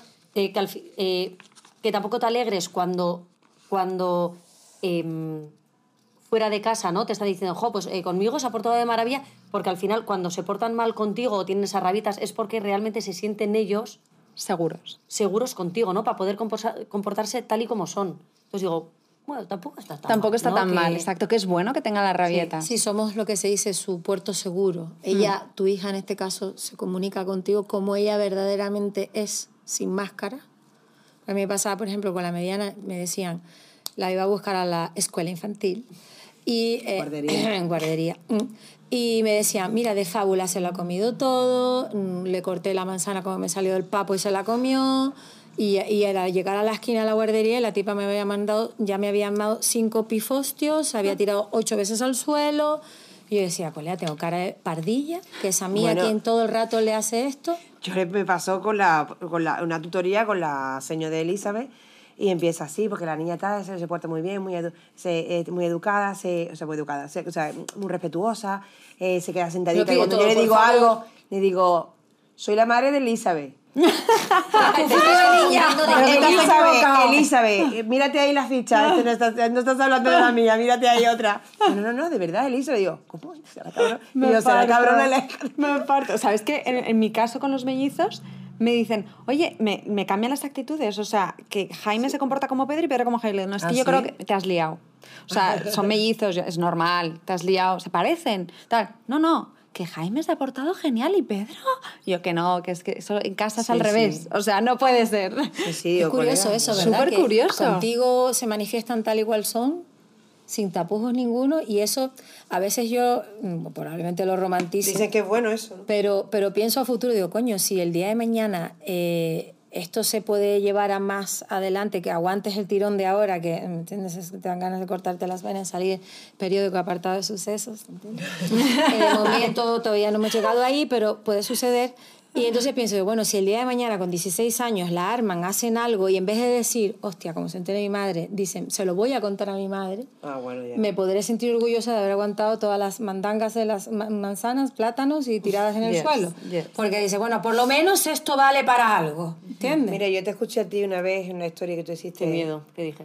que tampoco te alegres cuando fuera de casa, ¿no? Te están diciendo, pues conmigo se ha portado de maravilla, porque al final cuando se portan mal contigo o tienen esas rabitas es porque realmente se sienten ellos seguros contigo, ¿no? Para poder comportarse tal y como son. Entonces digo, bueno, tampoco está tan mal, exacto, que es bueno que tenga la rabieta. Sí, somos lo que se dice su puerto seguro. Ella, tu hija en este caso, se comunica contigo como ella verdaderamente es, sin máscara. A mí me pasaba, por ejemplo, con la mediana, me decían, la iba a buscar a la escuela infantil. Y, guardería. Y me decían, mira, de fábula se lo ha comido todo, le corté la manzana como me salió del papo y se la comió. Y era llegar a la esquina de la guardería y la tipa me había mandado 5 pifostios, había tirado 8 veces al suelo. Y yo decía, colega, tengo cara de pardilla, que es a mí a quien todo el rato le hace esto. Yo me pasó con una tutoría con la señora de Elizabeth, y empieza así, porque la niña tal se porta muy bien, muy educada, muy respetuosa, se queda sentadita. Y cuando yo le digo algo, le digo, soy la madre de Elizabeth. Elizabeth, mírate ahí la ficha, no estás hablando de la mía, mírate ahí otra. No, de verdad, Elizabeth. Digo, ¿cómo? Será cabrona. Me parto. ¿Sabes qué? En mi caso con los mellizos me dicen, oye, me cambian las actitudes, o sea, que Jaime se comporta como Pedro y Pedro como Jaime. No, es que yo creo que te has liado. O sea, son mellizos, es normal, te has liado, se parecen, tal. No, que Jaime se ha portado genial y Pedro... Yo que no, que es que eso en casa es al revés. O sea, no puede ser. Sí, es curioso eso, ¿verdad? Súper curioso. Contigo se manifiestan tal y cual son sin tapujos ninguno, y eso a veces yo probablemente lo romantizo. Dicen que es bueno eso, ¿no? Pero pienso a futuro, digo, coño, si el día de mañana esto se puede llevar a más adelante, que aguantes el tirón de ahora, que ¿entiendes? Es que te dan ganas de cortarte las venas, salir periódico apartado de sucesos, ¿entiendes? De momento todavía no hemos llegado ahí, pero puede suceder. Y entonces pienso, bueno, si el día de mañana con 16 años la arman, hacen algo, y en vez de decir, hostia, como se entere mi madre, dicen, se lo voy a contar a mi madre, Bueno, ya. me podré sentir orgullosa de haber aguantado todas las mandangas de las manzanas, plátanos y tiradas en el suelo. Porque dice, bueno, por lo menos esto vale para algo, ¿entiendes? Mira, yo te escuché a ti una vez en una historia que tú hiciste. Qué miedo, ¿qué dije?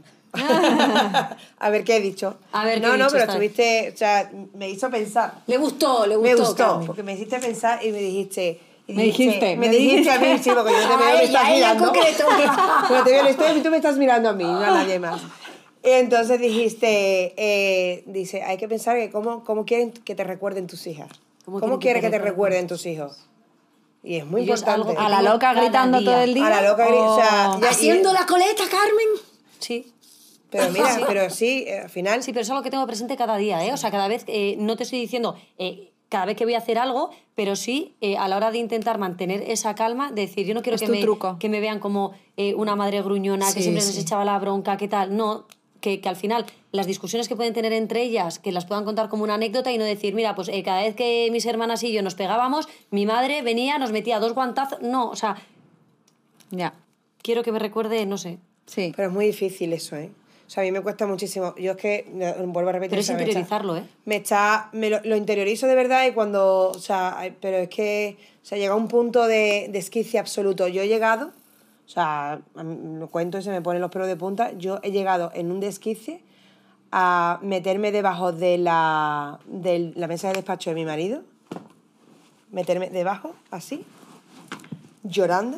A ver qué he dicho. A ver, ¿qué no, he dicho pero esta estuviste, o sea, me hizo pensar. Le gustó, Me gustó, Carmen. porque me hiciste pensar y me dijiste... Me dijiste a mí, sí, porque yo te veo, me estás mirando. Pero te veo en esto y tú me estás mirando a mí, no a nadie más. Y entonces dijiste, dice, hay que pensar que cómo quieren que te recuerden tus hijas. ¿Cómo quieres que te recuerden tus hijos? Y es muy Y es importante. algo A la loca cada gritando día. todo el día. A la loca, o sea, ya- Haciendo la coleta, Carmen. Sí. Pero mira, pero sí, al final... Sí, pero eso es lo que tengo presente cada día, ¿eh? O sea, cada vez, no te estoy diciendo cada vez que voy a hacer algo, pero sí a la hora de intentar mantener esa calma, de decir, yo no quiero Es tu truco. que me vean como una madre gruñona, que Sí, siempre sí. les echaba la bronca, qué tal. No, que al final las discusiones que pueden tener entre ellas, que las puedan contar como una anécdota y no decir, mira, pues cada vez que mis hermanas y yo nos pegábamos, mi madre venía, nos metía 2 guantazos. No, o sea, Ya, quiero que me recuerde, no sé. sí. Pero es muy difícil eso, ¿eh? O sea, a mí me cuesta muchísimo. Yo es que, vuelvo a repetir... Pero o es sea, interiorizarlo, ¿eh? Lo interiorizo de verdad y cuando... O sea, pero es que... O sea, llega un punto de esquicia absoluto. Yo he llegado... O sea, lo cuento y se me ponen los pelos de punta. Yo he llegado en un desquicie a meterme debajo de la mesa de despacho de mi marido. Meterme debajo, así, llorando.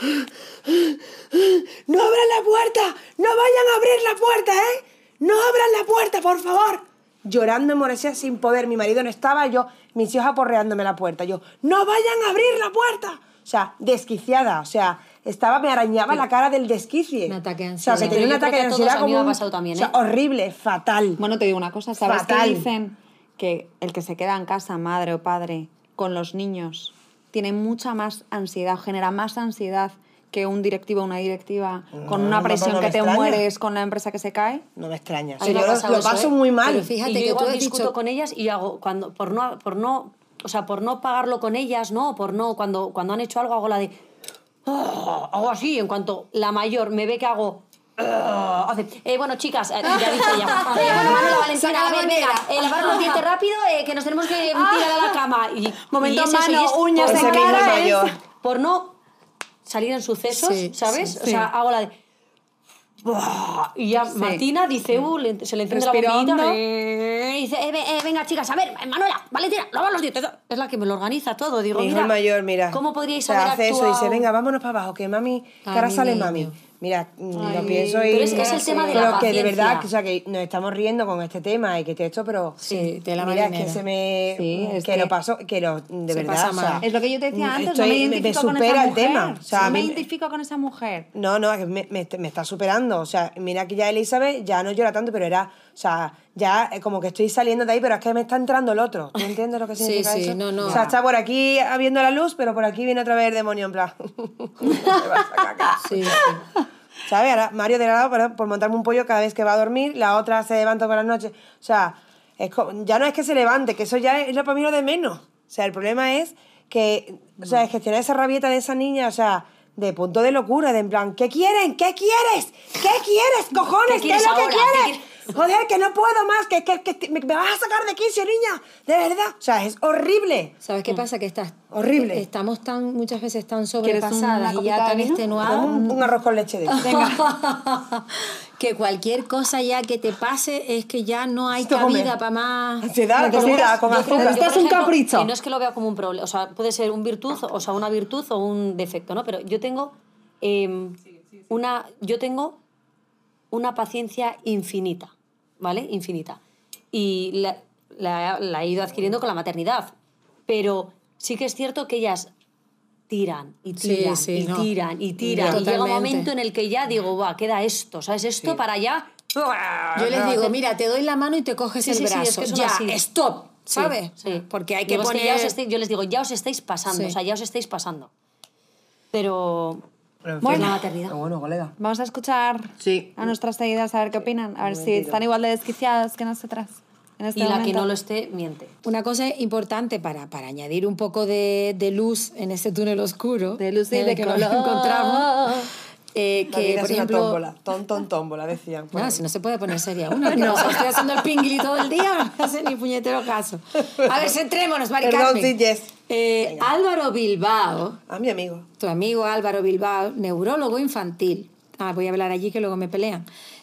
¡No abran la puerta! ¡No vayan a abrir la puerta, eh! ¡No abran la puerta, por favor! Llorando en Moresía sin poder. Mi marido no estaba, yo, mis hijos aporreándome la puerta. Yo, ¡no vayan a abrir la puerta! O sea, desquiciada. O sea, me arañaba la cara del desquicie. Un ataque de O sea, ansiedad. que tenía un Pero yo ataque de creo que a todos ansiedad a mí me como ha un... pasado también, O sea, ¿eh? horrible, fatal. Bueno, te digo una cosa, ¿sabes Fatal. qué dicen? Que el que se queda en casa, madre o padre, con los niños, tiene mucha más ansiedad, genera más ansiedad que un directivo o una directiva con una presión no me que te extraña. mueres con la empresa que se cae. No me extraña. A O mí sea, me ha yo pasado lo eso, paso ¿eh? muy mal. Pero fíjate Y yo que tú igual has discuto dicho... con ellas y hago cuando por no pagarlo con ellas, no, cuando han hecho algo hago la de hago así, en cuanto la mayor me ve que hago hace, bueno, chicas, ya ha dicho ella. Bueno, Manuela, Valentina, Saca a la ver, venga, bandera. lavar los dientes rápido, que nos tenemos que tirar a la cama. Momento y es eso, mano, y es uñas por en no cara, caer, mayor. por no salir en sucesos, Sí, ¿sabes? sí, O sea, hago la de... Y ya Martina dice, se le enciende la Respiro bombillita hondo. y dice, venga chicas, a ver, Manuela, Valentina, lava los dientes. Es la que me lo organiza todo. Digo, Mi hijo mira, el mayor, mira. ¿cómo podríais o sea, haber hace actuado? eso, dice, venga, vámonos para abajo, que mami, que Ay, ahora mi sale niño. mami. Mira, lo Ay, pienso y... pero es el tema de la pero que de paciencia. verdad, que, o sea, que nos estamos riendo con este tema y que esto, pero... Sí, de la mira, es marinera. que se me... Sí, es que que- lo paso, que lo... De Se verdad, pasa o sea... mal. Es lo que yo te decía antes, estoy- no me me identifico con supera esa el mujer. tema. O sea, no a me mí- identifico con esa mujer. No, es que me está superando. O sea, mira que ya Elizabeth ya no llora tanto, pero era... O sea, ya como que estoy saliendo de ahí, pero es que me está entrando el otro. ¿Tú entiendes lo que Sí, significa sí, eso? no. O sea, está por aquí viendo la luz, pero por aquí viene otra vez el demonio en plan... Me vas a cagar. Sí, sí. ¿Sabes? Ahora Mario de lado por montarme un pollo cada vez que va a dormir, la otra se levanta por las noches. O sea, ya no es que se levante, que eso ya es lo para mí lo de menos. O sea, el problema es que, o sea, gestionar esa rabieta de esa niña, o sea, de punto de locura, de en plan, ¿qué quieren? ¿Qué quieres? ¿Qué quieres, cojones? ¿Qué ¿Qué es quieres lo que ahora? quieres? Joder, que no puedo más, que me vas a sacar de quicio, niña. De verdad. O sea, es horrible. ¿Sabes qué pasa? Que Horrible. estamos muchas veces tan ¿Quieres una sobrepasadas y copita ya de tan vino? extenuadas Un arroz con leche de eso. que cualquier cosa ya que te pase es que ya no hay Esto come. cabida para más. Ansiedad, comida, con azúcar. necesitas un capricho. Y no es que lo vea como un problema, o sea, puede ser un virtud, o sea, una virtud o un defecto, ¿no? Pero yo tengo una paciencia infinita, ¿vale? Infinita. Y la he ido adquiriendo con la maternidad. Pero sí que es cierto que ellas tiran y tiran Sí, y no. tiran y tiran. Y llega un Totalmente. momento en el que ya digo, va, queda esto, ¿sabes? Esto para ya Yo les digo, mira, te doy la mano y te coges el brazo. Sí, es que son ya, así. stop, ¿sabes? Sí. Porque hay que Digo, poner... es que yo les digo, ya os estáis pasando, Sí. o sea, ya os estáis pasando. Pero... Pero, Bueno, en fin. la maternidad. Pero bueno, colega. Vamos a escuchar Sí. a nuestras seguidas a ver qué opinan. A ver si están igual de desquiciadas que nosotras. En este Y la que momento. no lo esté, miente. Una cosa importante para añadir un poco de luz en ese túnel oscuro, De luz y en el de que nos color. encontramos, La que vida por es ejemplo... una tómbola. Tómbola, decían. por No, ahí. si no se puede poner seria una. No, estoy haciendo el pingli todo el día, no hace ni puñetero caso. A ver, centrémonos, Mari Perdón, Carmen. sí, Jess. Álvaro Bilbao, A mi amigo. tu amigo Álvaro Bilbao, neurólogo infantil, voy a hablar allí que luego me pelean,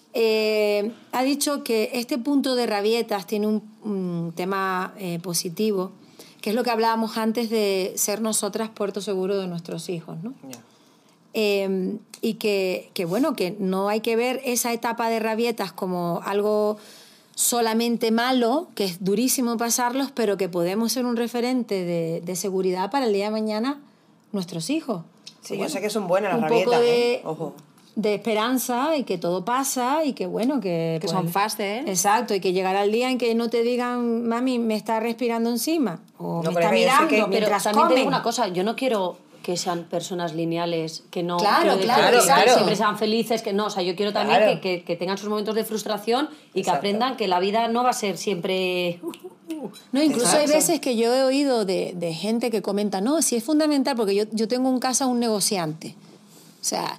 ha dicho que este punto de rabietas tiene un tema positivo, que es lo que hablábamos antes de ser nosotras puerto seguro de nuestros hijos, ¿no? Ya. Y que bueno, que no hay que ver esa etapa de rabietas como algo solamente malo, que es durísimo pasarlos, pero que podemos ser un referente de seguridad para el día de mañana nuestros hijos. Sí, Bueno, yo sé que son buenas las un rabietas. poco de, Ojo. de esperanza y que todo pasa y que bueno, que son fases. Exacto, y que llegará el día en que no te digan, mami, me está respirando encima o No, me pero está es que yo sé mirando que- Pero mientras también te comen. digo una cosa, yo no quiero que sean personas lineales, que no Claro, quiero decir claro, que claro. siempre sean felices, que no, o sea, yo quiero también Claro. que tengan sus momentos de frustración y que Exacto. aprendan que la vida no va a ser siempre... No, incluso hay Exacto. veces que yo he oído de gente que comenta, no, sí es fundamental, porque yo tengo en casa un negociante. O sea,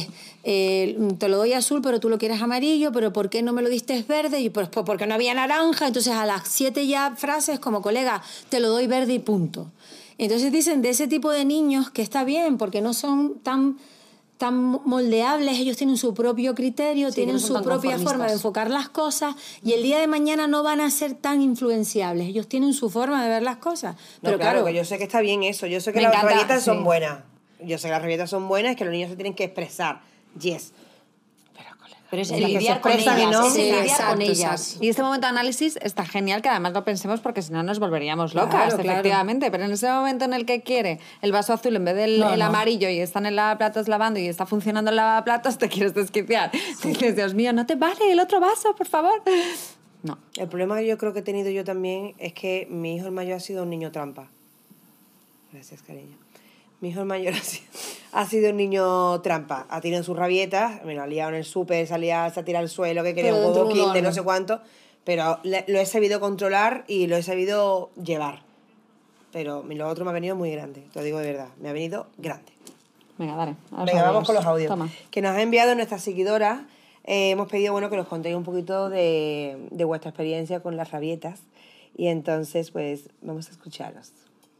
te lo doy azul, pero tú lo quieres amarillo, pero ¿por qué no me lo diste verde? Y pues porque no había naranja. Entonces a las 7 ya frases como, colega, te lo doy verde y punto. Entonces dicen de ese tipo de niños que está bien, porque no son tan moldeables, ellos tienen su propio criterio, Sí, que tienen no son su tan propia forma de conformistas. enfocar las cosas y el día de mañana no van a ser tan influenciables, ellos tienen su forma de ver las cosas. No, Pero claro, que yo sé que está bien eso. Yo sé que Me las encanta, rabietas son sí. buenas. Yo sé que las rabietas son buenas, que los niños se tienen que expresar. Yes. Pero, colega, Pero es las el que se lidiar con expresan y ellas, no- es el Sí, lidiar exacto, con ellas. exacto. Y este momento de análisis está genial, que además lo pensemos porque si no nos volveríamos Claro, locas, claro. efectivamente. Pero en ese momento en el que quiere el vaso azul en vez del No, el no. amarillo y están en lavaplatos lavando y está funcionando el lavaplatos, te quieres desquiciar. Dices, Dios mío, no te vale el otro vaso, por favor. No. El problema que yo creo que he tenido yo también es que mi hijo el mayor ha sido un niño trampa. Gracias, cariño. Mi hijo el mayor ha sido un niño trampa. Ha tenido sus rabietas, me lo ha liado en el súper, se ha tirado al suelo, que quería Pero un dentro huevo de un Kinder, no orden. sé cuánto. Pero lo he sabido controlar y lo he sabido llevar. Pero lo otro me ha venido muy grande, te lo digo de verdad. Me ha venido grande. Venga, dale. a los Venga, vamos audios. con los audios. Toma. Que nos ha enviado nuestras seguidoras. Hemos pedido que nos contéis un poquito de vuestra experiencia con las rabietas. Y entonces, pues, vamos a escucharos.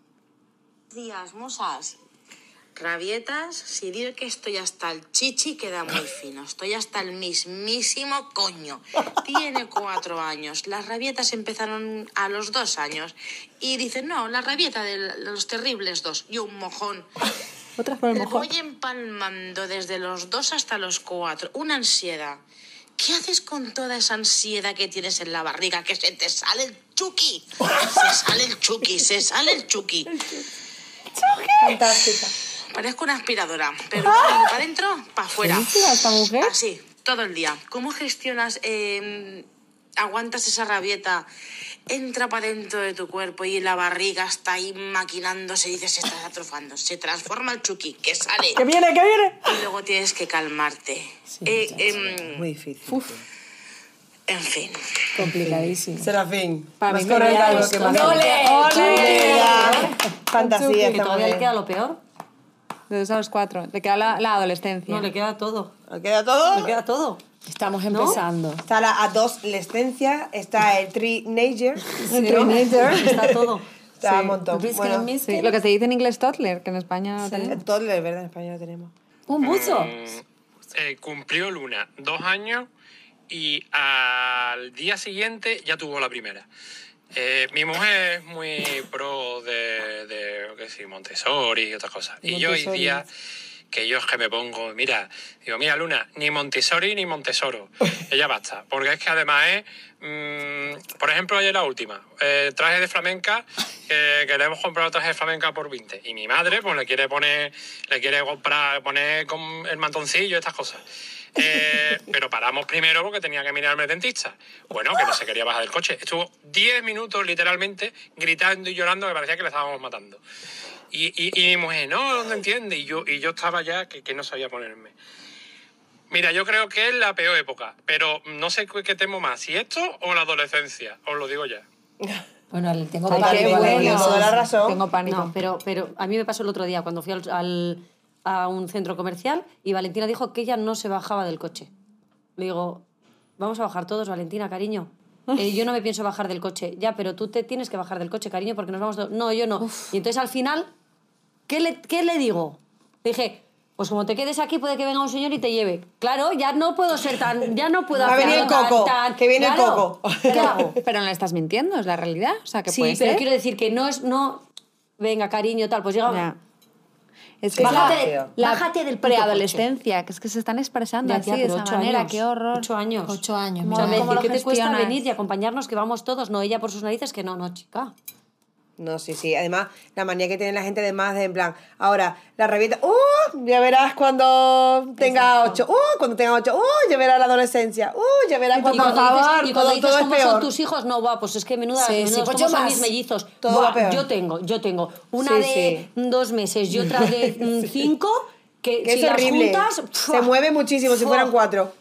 Días, musas. Rabietas, si digo que estoy hasta el chichi, queda muy fino. Estoy hasta el mismísimo coño. Tiene 4 años. Las rabietas empezaron a los 2 años. Y dicen, no, la rabieta de los terribles 2. Y un mojón. Otra por el Le mojón. voy empalmando desde los 2 hasta los 4. Una ansiedad. ¿Qué haces con toda esa ansiedad que tienes en la barriga? Que se te sale el chuki. Se sale el chuki, se sale el chuki. Fantástica. Parezco una aspiradora, pero para adentro, para afuera. ¿Qué dice esta mujer? Así, todo el día. ¿Cómo gestionas, aguantas esa rabieta, entra para dentro de tu cuerpo y la barriga está ahí maquinándose y dices, se está atrofando, se transforma el chuki, que sale. ¡Que viene, que viene! Y luego tienes que calmarte. Muy difícil. En fin. complicadísimo. Serafín. Para más mí me correcta queda lo eso. que más. ¡Ole! ¡Ole! Fantasía. Que esta todavía le mujer. queda lo peor. De 2 a los 4. Le queda la adolescencia. No, le queda todo. ¿Nos queda todo? Le queda todo. Estamos empezando. Está la adolescencia, está el teenager. Está todo. Está un montón. Biscuit Bueno, and biscuit. Sí, lo que se dice en inglés toddler, que en España no tenemos. todo es verdad, en España lo tenemos. Un buzo. Cumplió Luna 2 años y al día siguiente ya tuvo la primera. Mi mujer es muy pro de qué sé, Montessori y otras cosas. Y yo hay Montessori. días que yo es que me pongo, mira, Luna, ni Montessori ni Montesoro. Ella basta. Porque es que además es, por ejemplo, ayer la última, traje de flamenca, que le hemos comprado traje de flamenca por 20. Y mi madre, pues le quiere poner con el mantoncillo y estas cosas. Pero paramos primero porque tenía que mirarme el dentista. Bueno, que no se quería bajar del coche. Estuvo 10 minutos literalmente gritando y llorando que parecía que le estábamos matando. Y mi mujer, no entiende. Y yo estaba ya que no sabía ponerme. Mira, yo creo que es la peor época, pero no sé qué temo más, si esto o la adolescencia, os lo digo ya. Bueno, tengo Ay, pánico. qué bueno. Toda la razón. Tengo pánico. No, pero a mí me pasó el otro día cuando fui a un centro comercial y Valentina dijo que ella no se bajaba del coche. Le digo, vamos a bajar todos, Valentina, cariño. Yo no me pienso bajar del coche. Ya, pero tú te tienes que bajar del coche, cariño, porque nos vamos todos. No, yo no. Uf. Y entonces al final, ¿qué le digo? Le dije, pues como te quedes aquí puede que venga un señor y te lleve. Claro, ya no puedo ser tan... Ya no puedo Va a venir el coco, que viene el coco. ¿Qué hago? Pero no le estás mintiendo, es la realidad. O sea, que Sí, puede pero ser. quiero decir que no es... No, venga, cariño, tal, pues llega... Ya. Es que Bájate del puto preadolescencia, que es que se están expresando Ya, así tía, de pero esa 8 manera, años. qué horror. 8 años. 8 años. O sea, mira. me dice, ¿Cómo lo ¿qué te cuesta gestionas? venir y acompañarnos que vamos todos? No, ella por sus narices que no, chica. No, sí. Además, la manía que tiene la gente de más de en plan, ahora, la rabieta, ya verás cuando tenga 8, cuando tenga 8, ya verás la adolescencia, ya verás cuando, por favor, y cuando dices todo es cómo peor. son tus hijos, no, va, pues es que menudas pues cómo yo son más. mis mellizos. Todo Buah, va peor. Yo tengo una Sí, de 2 meses y otra de 5, que Que si es las horrible. juntas... Se mueve muchísimo, si fueran 4.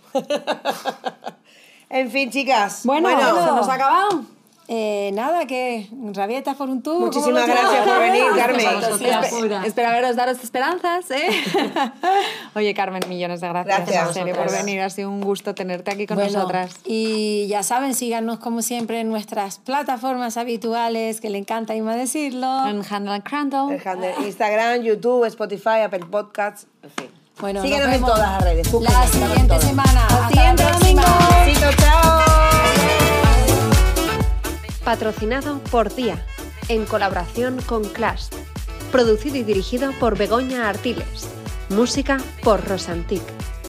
En fin, chicas. Bueno, se nos ha acabado. Nada, que rabietas por un tubo. Muchísimas ¿cómo lo gracias por llamas? venir, Carmen. Espero daros esperanzas, ¿eh? Oye, Carmen, millones de gracias, Gracias en serio, por venir. Ha sido un gusto tenerte aquí con Bueno, nosotras. y ya saben, síganos como siempre en nuestras plataformas habituales, que le encanta a Inma decirlo. En Handle and Crandle. El handle, Instagram, YouTube, Spotify, Apple Podcasts, en fin. Bueno, Síguenos nos en vemos todas las redes. búsquenos, la estamos en siguiente todas. semana. Hasta siguiente la próxima. domingo. Besitos, chao. Patrocinado por Día, en colaboración con Clash. Producido y dirigido por Begoña Artiles. Música por Rosantic.